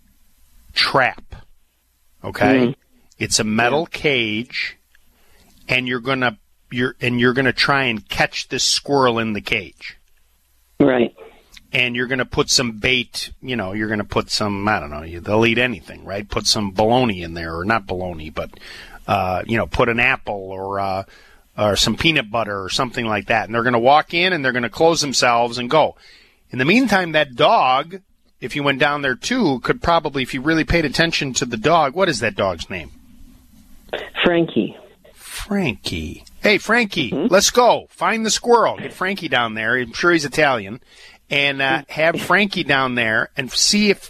trap. Okay? Mm-hmm. It's a metal cage, and you're gonna try and catch this squirrel in the cage. Right. And you're gonna put some bait, you're gonna put some, I don't know, they'll eat anything, right? Put some bologna in there, or not bologna, but put an apple or some peanut butter or something like that. And they're going to walk in and they're going to close themselves and go. In the meantime, that dog, if you went down there too, could probably, if you really paid attention to the dog, what is that dog's name? Frankie. Hey, Frankie, let's go. Find the squirrel. Get Frankie down there. I'm sure he's Italian. And have Frankie down there and see if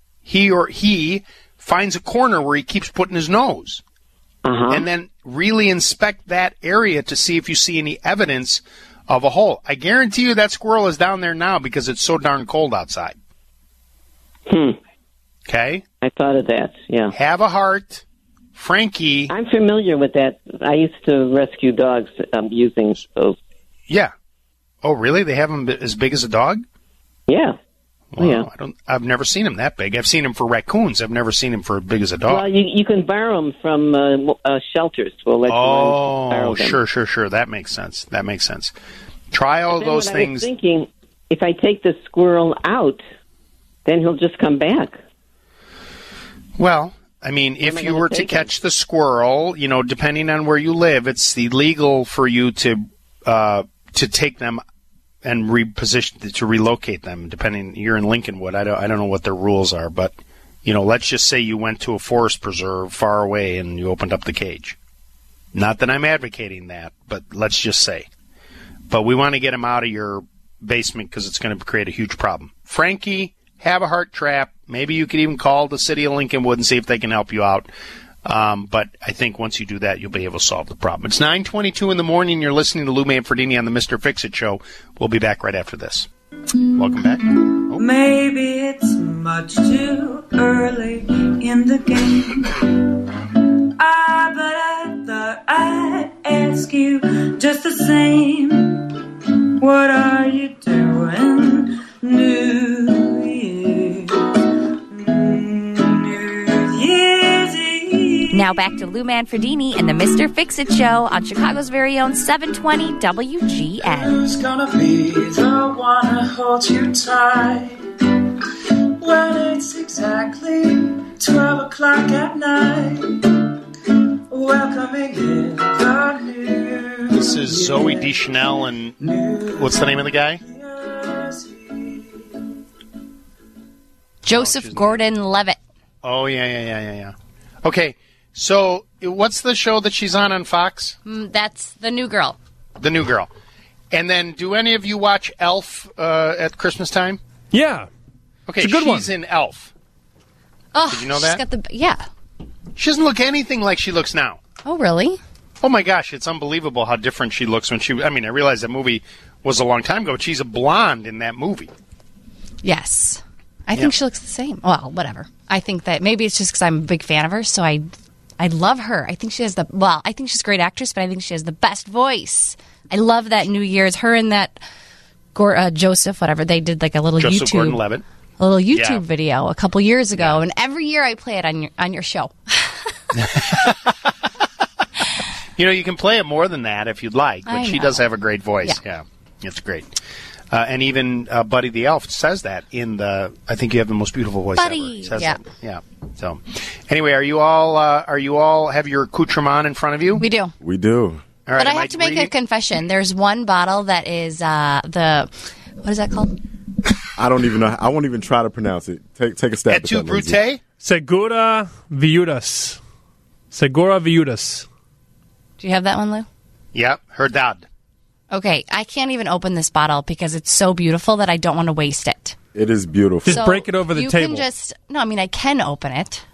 he finds a corner where he keeps putting his nose. And then really inspect that area to see if you see any evidence of a hole. I guarantee you that squirrel is down there now because it's so darn cold outside. Okay? I thought of that, yeah. Have a Heart, Frankie. I'm familiar with that. I used to rescue dogs using those. Yeah. Oh, really? They have them as big as a dog? Yeah. Wow, yeah. I've never seen them that big. I've seen them for raccoons. I've never seen them for as big as a dog. Well, you can borrow them from shelters. We'll let you borrow them. Sure. That makes sense. Try all those things. I was thinking, if I take the squirrel out, then he'll just come back. Well, I mean, if you were to catch the squirrel, depending on where you live, it's illegal for you to take them and reposition to relocate them. Depending, you're in Lincolnwood. I don't know what their rules are, but let's just say you went to a forest preserve far away and you opened up the cage. Not that I'm advocating that, but let's just say. But we want to get them out of your basement because it's going to create a huge problem. Frankie, Have a Heart trap. Maybe you could even call the city of Lincolnwood and see if they can help you out. But I think once you do that, you'll be able to solve the problem. It's 9:22 in the morning. You're listening to Lou Manfredini on the Mr. Fix-It Show. We'll be back right after this. Welcome back. Oh. Maybe it's much too early in the game. But I thought I'd ask you just the same. What are you doing, New Year's Eve? Now back to Lou Manfredini and the Mr. Fix-It Show on Chicago's very own 720 WGN. Who's gonna be the one to hold you tight when it's exactly 12 o'clock at night? Welcoming in the new. This is Zoe Deschanel and what's the name of the guy? Joseph Gordon-Levitt. Oh, yeah. Okay, so what's the show that she's on Fox? That's The New Girl. The New Girl. And then, do any of you watch Elf at Christmas time? Yeah. Okay, it's a good she's one. in Elf. Oh, did you know that? She's got yeah. She doesn't look anything like she looks now. Oh, really? Oh, my gosh, it's unbelievable how different she looks when she... I mean, I realize that movie was a long time ago, but she's a blonde in that movie. Yes. I think she looks the same. Well, whatever. I think that maybe it's just because I'm a big fan of her, so I love her. I think she has I think she's a great actress, but I think she has the best voice. I love that New Year's. Her and that Joseph, whatever, they did like a little Joseph YouTube... Gordon-Levitt. A little YouTube video a couple years ago, and every year I play it on your show. You know, you can play it more than that if you'd like, but she does have a great voice. Yeah, it's great. And even Buddy the Elf says that in the. I think you have the most beautiful voice Buddy, ever. Yeah. So, anyway, are you all have your accoutrement in front of you? We do. We do. All right, but I have to make a confession. There's one bottle that is what is that called? I don't even know. I won't even try to pronounce it. Take a stab at that. Brute? Segura Viudas. Segura Viudas. Do you have that one, Lou? Yep, her dad. Okay, I can't even open this bottle because it's so beautiful that I don't want to waste it. It is beautiful. Just break it over the table. I can open it.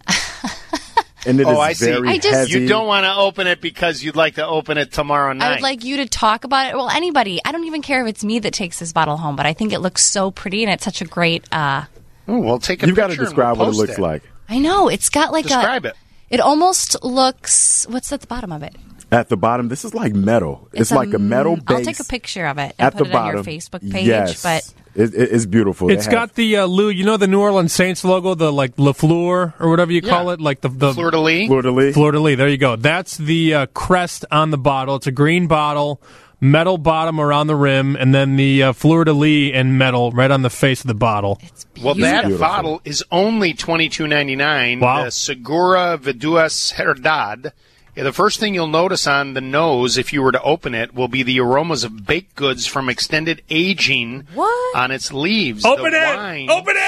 And it I is see. very heavy. You don't want to open it because you'd like to open it tomorrow night. I would like you to talk about it. Well, anybody. I don't even care if it's me that takes this bottle home, but I think it looks so pretty and it's such a great... take a picture. You've got to describe what it looks like. I know. It's got like Describe it. It almost looks... What's at the bottom of it? At the bottom, this is like metal. It's like a metal base. I'll take a picture of it and at put the it bottom. on your Facebook page. Yes. But it's beautiful. It's got the, Lou, you know the New Orleans Saints logo, the like Le Fleur or whatever you call it? Like the Fleur de Lis? Fleur de Lis. Fleur de Lis, there you go. That's the crest on the bottle. It's a green bottle, metal bottom around the rim, and then the Fleur de Lis in metal right on the face of the bottle. Well, that bottle is only $22.99. Wow. The Segura Viudas Herdad. The first thing you'll notice on the nose, if you were to open it, will be the aromas of baked goods from extended aging on its leaves. Open it!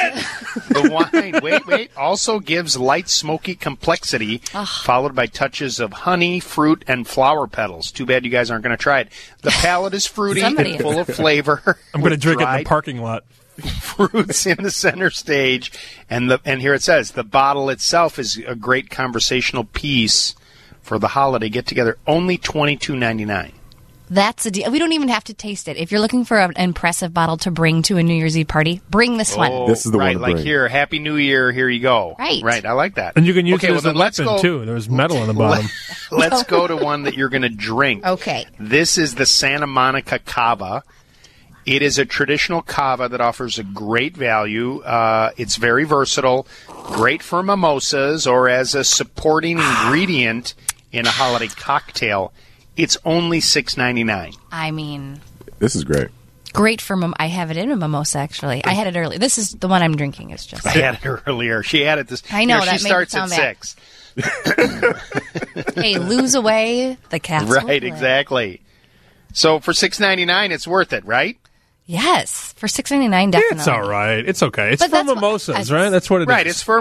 The wine, wait, also gives light, smoky complexity, followed by touches of honey, fruit, and flower petals. Too bad you guys aren't going to try it. The palate is fruity and full of flavor. I'm going to drink it in the parking lot. Fruits in the center stage, and here it says, the bottle itself is a great conversational piece for the holiday get-together, only $22.99. that's a deal. We don't even have to taste it. If you're looking for an impressive bottle to bring to a New Year's Eve party, bring this one. This is the one to like bring. here, Happy New Year, here you go. Right. I like that. And you can use it as a let's weapon, go. too. There's metal on the bottom. Let's go to one that you're going to drink. Okay. This is the Santa Monica Cava. It is a traditional cava that offers a great value. It's very versatile, great for mimosas or as a supporting ingredient in a holiday cocktail. It's only $6.99. I mean, this is great. Great for I have it in a mimosa, actually. I had it early. This is the one I'm drinking. It's just I had it earlier. She had it this. I know, She that starts made it at sound 6. Hey, lose away the cats. will Right, play. exactly. So for $6.99, it's worth it, right? Yes, for $6.99, definitely. It's all right. It's okay. It's But for that's what- mimosas, right? That's what it is. Right, it's for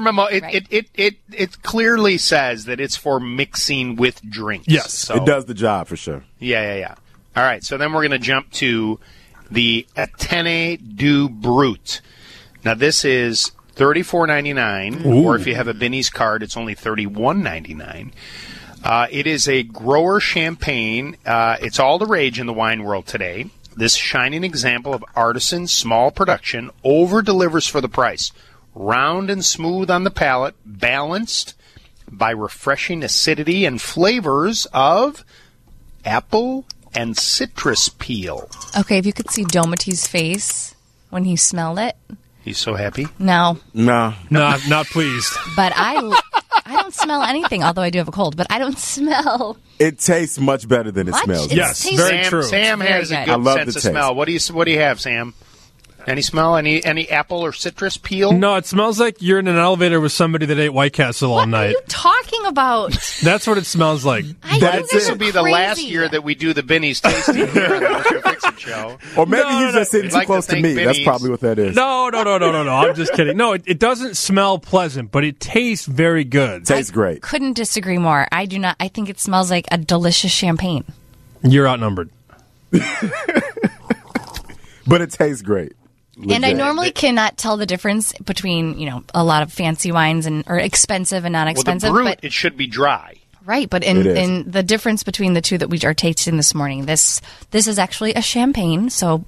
it clearly says that it's for mixing with drinks. Yes. So, It does the job for sure. Yeah. All right, so then we're going to jump to the Atene du Brut. Now, this is $34.99, or if you have a Binny's card, it's only $31.99. It is a grower champagne. It's all the rage in the wine world today. This shining example of artisan small production over-delivers for the price. Round and smooth on the palate, balanced by refreshing acidity and flavors of apple and citrus peel. Okay, if you could see Domity's face when he smelled it. He's so happy. No, not pleased. But I don't smell anything, although I do have a cold, but I don't smell. It tastes much better than it smells. Yes, very true. Sam has a good sense of smell. What do you have, Sam? Any smell? Any apple or citrus peel? No, it smells like you're in an elevator with somebody that ate White Castle all night. What are you talking about? That's what it smells like. This will be the last year that we do the Binny's tasting here on the Mr. Fix-It Show. Or maybe he's just sitting too close to me. Binny's. That's probably what that is. No. I'm just kidding. No, it doesn't smell pleasant, but it tastes very good. Tastes great. Couldn't disagree more. I do not. I think it smells like a delicious champagne. You're outnumbered. But it tastes great. Legit. And I normally cannot tell the difference between, a lot of fancy wines or expensive and non-expensive. Well, the brut, it should be dry. Right, but in the difference between the two that we are tasting this morning, this is actually a champagne. So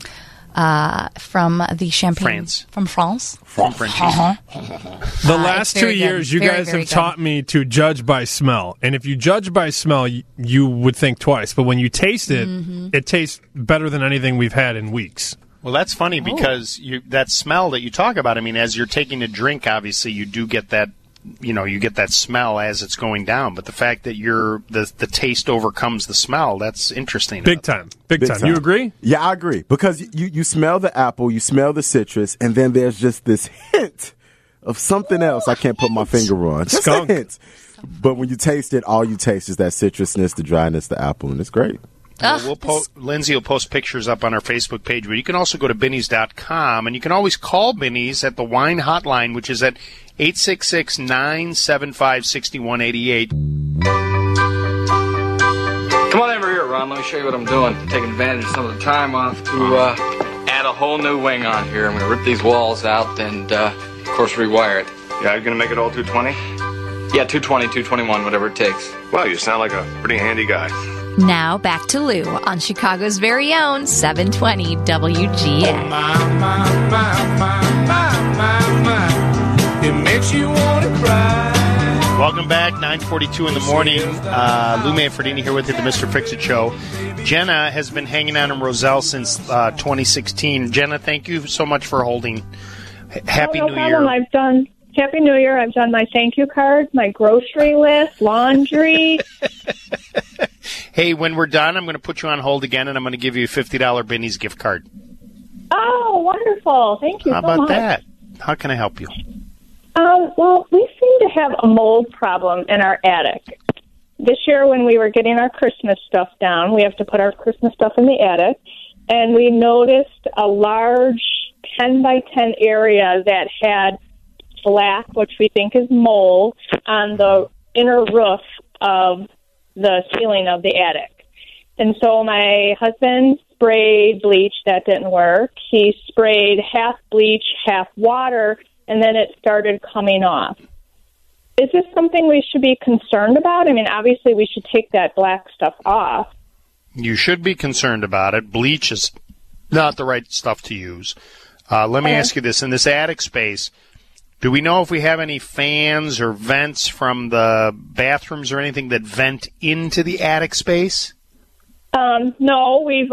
from the champagne from France. From French. The last 2 years, you guys have taught me to judge by smell. And if you judge by smell, you would think twice. But when you taste it, it tastes better than anything we've had in weeks. Well, that's funny because that smell that you talk about, I mean, as you're taking a drink, obviously you do get that, you get that smell as it's going down. But the fact that the taste overcomes the smell, that's interesting. Big time. You agree? Yeah, I agree. Because you smell the apple, you smell the citrus, and then there's just this hint of something else I can't put my finger on. Just a hint. But when you taste it, all you taste is that citrusness, the dryness, the apple, and it's great. Lindsay will post pictures up on our Facebook page, but you can also go to Binny's.com, and you can always call Binny's at the wine hotline, which is at 866-975-6188. Come on over here, Ron. Let me show you what I'm doing. Taking advantage of some of the time off to add a whole new wing on here. I'm going to rip these walls out and, of course, rewire it. Yeah, you're going to make it all 220? Yeah, 220, 221, whatever it takes. Well, you sound like a pretty handy guy. Now back to Lou on Chicago's very own 720 WGN. It makes you want to cry. Welcome back, 9:42 in the morning. Lou Manfredini here with you at the Mr. Fix-It Show. Jenna has been hanging out in Roselle since 2016. Jenna, thank you so much for holding. Happy New Year. Happy New Year. I've done my thank you card, my grocery list, laundry. Hey, when we're done, I'm going to put you on hold again, and I'm going to give you a $50 Binny's gift card. Oh, wonderful. Thank you How so about much. that? How can I help you? Well, we seem to have a mold problem in our attic. This year when we were getting our Christmas stuff down, we have to put our Christmas stuff in the attic, and we noticed a large 10 by 10 area that had black, which we think is mold, on the inner roof of the ceiling of the attic. And so my husband sprayed bleach. That didn't work. He sprayed half bleach, half water, and then it started coming off. Is this something we should be concerned about? I mean, obviously we should take that black stuff off. You should be concerned about it. Bleach is not the right stuff to use. Let me ask you this. In this attic space, do we know if we have any fans or vents from the bathrooms or anything that vent into the attic space? No, we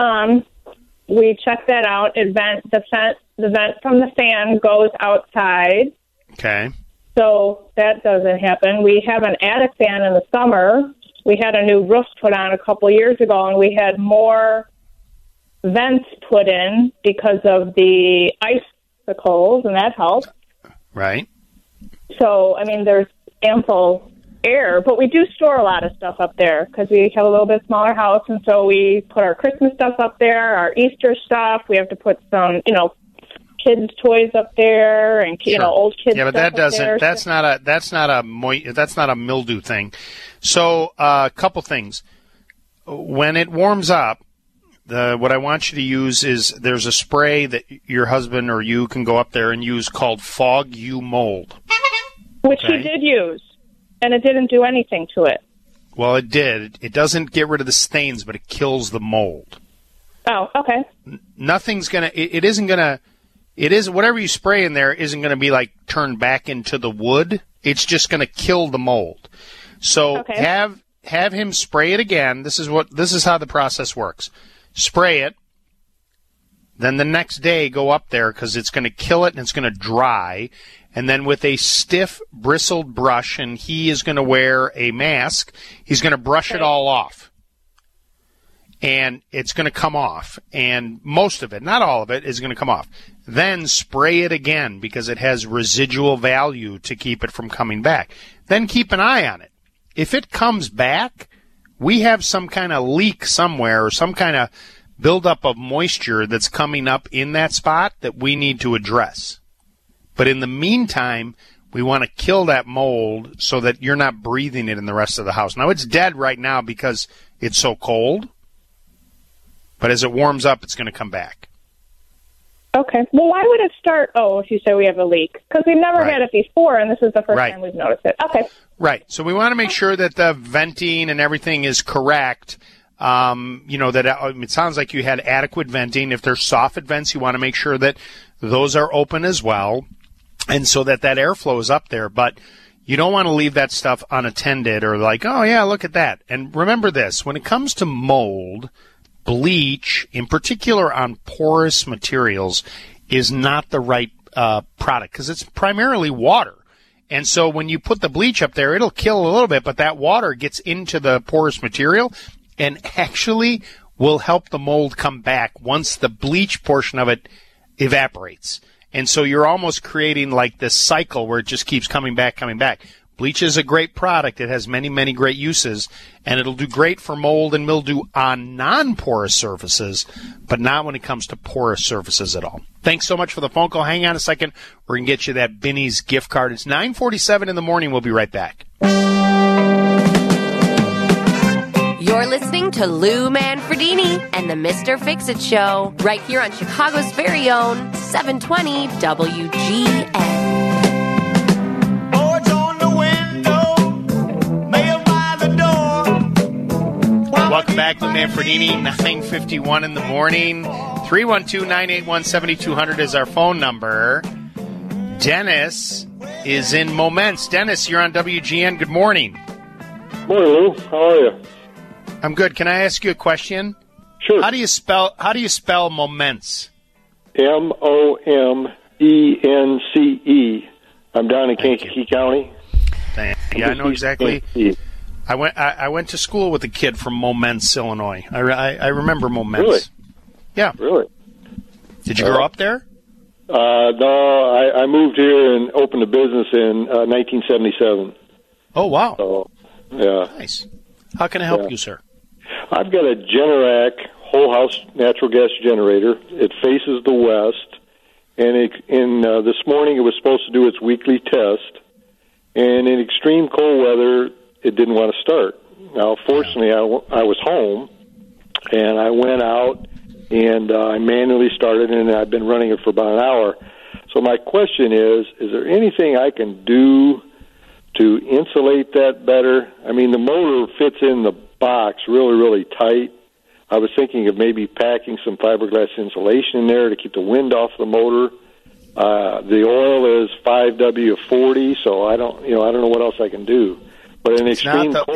checked that out. The vent from the fan goes outside. Okay. So that doesn't happen. We have an attic fan in the summer. We had a new roof put on a couple years ago, and we had more vents put in because of the icicles, and that helped. Right. So, I mean, there's ample air, but we do store a lot of stuff up there because we have a little bit smaller house, and so we put our Christmas stuff up there, our Easter stuff. We have to put some, kids' toys up there, and old kids. Yeah, but stuff that doesn't. There. That's not a mildew thing. So, a couple things. When it warms up, what I want you to use is there's a spray that your husband or you can go up there and use called Fog You Mold. Which he did use, and it didn't do anything to it. Well, it did. It doesn't get rid of the stains, but it kills the mold. Oh, okay. Nothing's going to, it isn't going to, it is, whatever you spray in there isn't going to be like turned back into the wood. It's just going to kill the mold. So have him spray it again. This is how the process works. Spray it. Then the next day go up there because it's going to kill it and it's going to dry. And then with a stiff bristled brush, and he is going to wear a mask, he's going to brush it all off. And it's going to come off. And most of it, not all of it, is going to come off. Then spray it again because it has residual value to keep it from coming back. Then keep an eye on it. If it comes back, we have some kind of leak somewhere or some kind of buildup of moisture that's coming up in that spot that we need to address. But in the meantime, we want to kill that mold so that you're not breathing it in the rest of the house. Now, it's dead right now because it's so cold. But as it warms up, it's going to come back. Okay. Well, why would it start, if you say we have a leak? Because we've never had it before, and this is the first time we've noticed it. Okay. Right. So we want to make sure that the venting and everything is correct. That it sounds like you had adequate venting. If there's soffit vents, you want to make sure that those are open as well, and so that airflow is up there. But you don't want to leave that stuff unattended or like, oh, yeah, look at that. And remember this, when it comes to mold, bleach, in particular on porous materials, is not the right product because it's primarily water. And so when you put the bleach up there, it'll kill a little bit, but that water gets into the porous material and actually will help the mold come back once the bleach portion of it evaporates. And so you're almost creating like this cycle where it just keeps coming back, coming back. Bleach is a great product. It has many, many great uses, and it'll do great for mold and mildew on non-porous surfaces, but not when it comes to porous surfaces at all. Thanks so much for the phone call. Hang on a second. We're going to get you that Binny's gift card. It's 9:47 in the morning. We'll be right back. You're listening to Lou Manfredini and the Mr. Fix-It Show right here on Chicago's very own 720 WGN. Welcome back to Manfredini, 9:51 in the morning. 312-981-7200 is our phone number. Dennis is in Moments. Dennis, you're on WGN. Good morning. Morning, Lou. How are you? I'm good. Can I ask you a question? Sure. How do you spell Moments? Momence. I'm down in Kankakee County. Yeah, I know exactly. I went to school with a kid from Momence, Illinois. I remember Momence. Really? Yeah. Really? Did you grow up there? No, I moved here and opened a business in 1977. Oh, wow. So, yeah. Nice. How can I help you, sir? I've got a Generac whole house natural gas generator. It faces the west, and this morning it was supposed to do its weekly test, and in extreme cold weather, it didn't want to start. Now, fortunately, I was home, and I went out, and I manually started, and I've been running it for about an hour. So my question is there anything I can do to insulate that better? I mean, the motor fits in the box really, really tight. I was thinking of maybe packing some fiberglass insulation in there to keep the wind off the motor. The oil is 5W40, so I don't know what else I can do. But in extreme cold,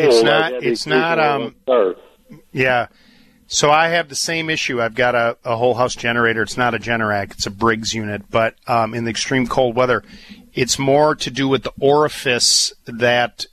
yeah. So I have the same issue. I've got a whole house generator. It's not a Generac. It's a Briggs unit. But in the extreme cold weather, it's more to do with the orifice that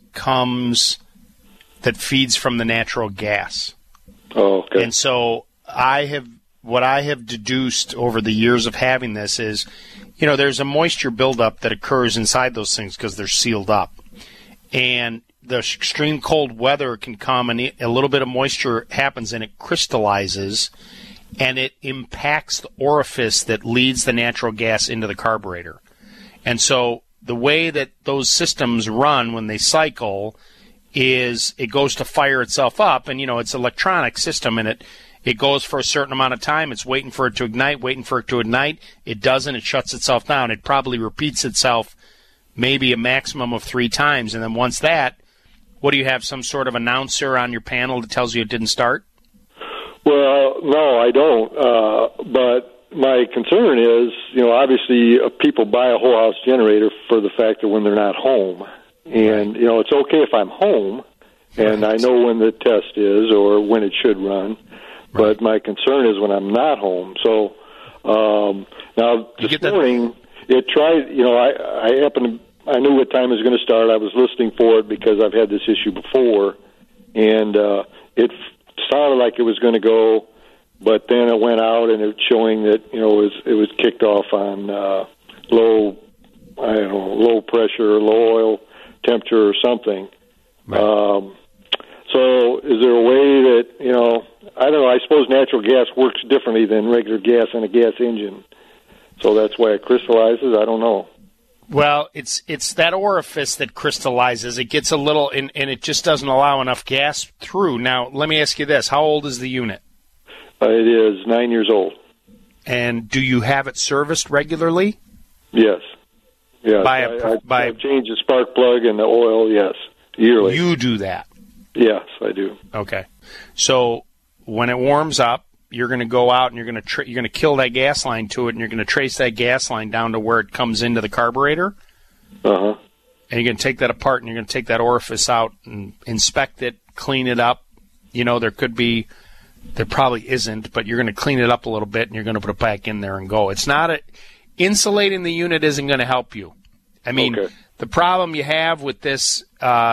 feeds from the natural gas. Oh, okay. And so what I have deduced over the years of having this is, there's a moisture buildup that occurs inside those things because they're sealed up. And the extreme cold weather can come and a little bit of moisture happens and it crystallizes and it impacts the orifice that leads the natural gas into the carburetor. And so the way that those systems run when they cycle is it goes to fire itself up, and it's an electronic system, and It goes for a certain amount of time. It's waiting for it to ignite. It doesn't. It shuts itself down. It probably repeats itself maybe a maximum of 3 times. And then once that, what do you have, some sort of announcer on your panel that tells you it didn't start? Well, no, I don't. But my concern is, obviously people buy a whole house generator for the fact that when they're not home. And, it's okay if I'm home and I know when the test is or when it should run. But my concern is when I'm not home. So now this morning it tried. I knew what time it was going to start. I was listening for it because I've had this issue before, and it sounded like it was going to go, but then it went out and it was showing that it was kicked off on low pressure, low oil temperature or something. Right. So is there a way that, I don't know, I suppose natural gas works differently than regular gas in a gas engine. So that's why it crystallizes? I don't know. Well, it's that orifice that crystallizes. It gets a little, and it just doesn't allow enough gas through. Now, let me ask you this. How old is the unit? It is 9 years old. And do you have it serviced regularly? Yes. I change the spark plug and the oil, yes, yearly. You do that? Yes, I do. Okay. So when it warms up, you're going to go out and you're going to kill that gas line to it, and you're going to trace that gas line down to where it comes into the carburetor. Uh-huh. And you're going to take that apart, and you're going to take that orifice out and inspect it, clean it up. There probably isn't, but you're going to clean it up a little bit, and you're going to put it back in there and go. It's not insulating the unit isn't going to help you. I mean, the problem you have with this,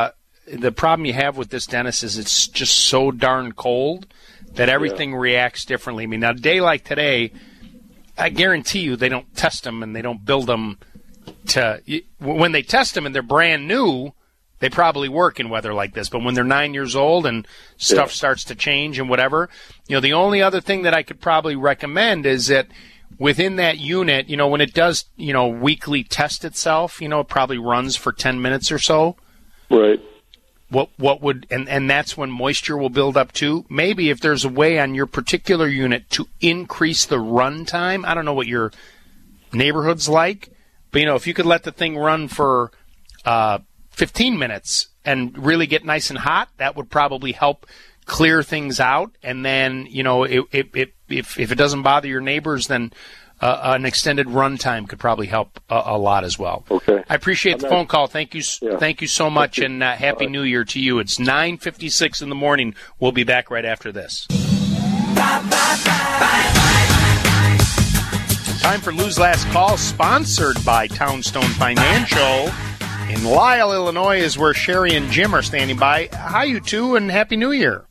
Dennis, is it's just so darn cold that everything reacts differently. I mean, now, a day like today, I guarantee you they don't test them and they don't build them when they test them and they're brand new, they probably work in weather like this. But when they're 9 years old and stuff starts to change and whatever, the only other thing that I could probably recommend is that within that unit, when it does, weekly test itself, it probably runs for 10 minutes or so. Right. What would and that's when moisture will build up too. Maybe if there's a way on your particular unit to increase the run time. I don't know what your neighborhood's like, but if you could let the thing run for 15 minutes and really get nice and hot, that would probably help clear things out. And then if it doesn't bother your neighbors, then an extended run time could probably help a lot as well. Okay. I appreciate the phone call. Thank you so much, and Happy New Year to you. It's 9:56 in the morning. We'll be back right after this. Time for Lou's Last Call, sponsored by Townstone Financial. In Lisle, Illinois is where Sherry and Jim are standing by. Hi, you two, and Happy New Year.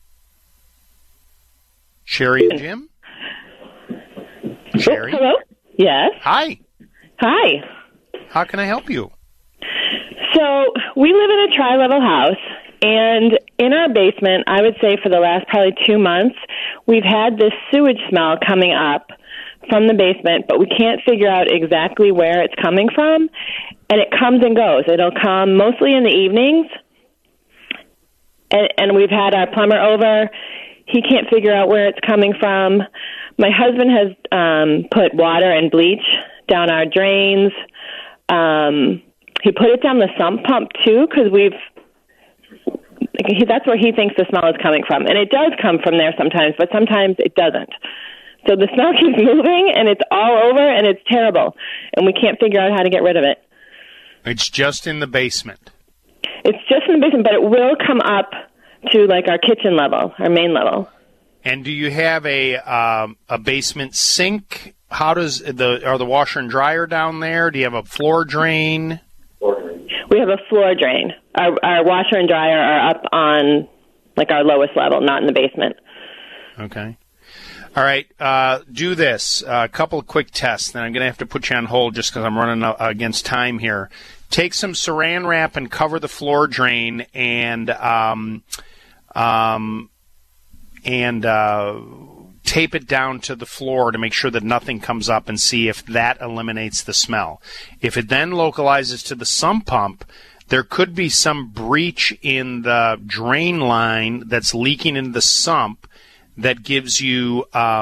Sherry and Jim? Sherry? Hello? Yes. Hi. Hi. How can I help you? So we live in a tri-level house, and in our basement, I would say for the last probably 2 months, we've had this sewage smell coming up from the basement, but we can't figure out exactly where it's coming from, and it comes and goes. It'll come mostly in the evenings, and we've had our plumber over. He can't figure out where it's coming from. My husband has put water and bleach down our drains. He put it down the sump pump, too, because that's where he thinks the smell is coming from. And it does come from there sometimes, but sometimes it doesn't. So the smell keeps moving, and it's all over, and it's terrible. And we can't figure out how to get rid of it. It's just in the basement. It's just in the basement, but it will come up to, our kitchen level, our main level. And do you have a basement sink? How does are the washer and dryer down there? Do you have a floor drain? We have a floor drain. Our washer and dryer are up on our lowest level, not in the basement. Okay. All right. Do this. A couple of quick tests. Then I'm going to have to put you on hold just because I'm running against time here. Take some Saran wrap and cover the floor drain and tape it down to the floor to make sure that nothing comes up and see if that eliminates the smell. If it then localizes to the sump pump, there could be some breach in the drain line that's leaking into the sump that gives you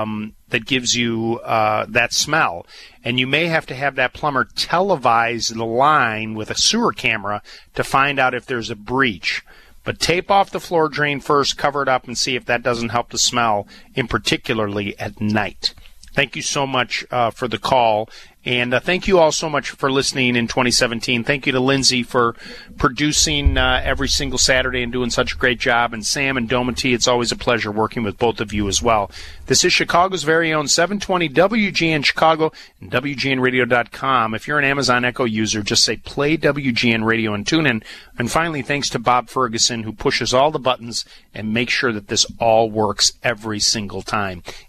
that smell. And you may have to have that plumber televise the line with a sewer camera to find out if there's a breach. But tape off the floor drain first, cover it up, and see if that doesn't help the smell, in particularly at night. Thank you so much for the call. And thank you all so much for listening in 2017. Thank you to Lindsay for producing every single Saturday and doing such a great job. And Sam and Domity, it's always a pleasure working with both of you as well. This is Chicago's very own 720 WGN Chicago and WGNradio.com. If you're an Amazon Echo user, just say play WGN Radio and tune in. And finally, thanks to Bob Ferguson, who pushes all the buttons and makes sure that this all works every single time.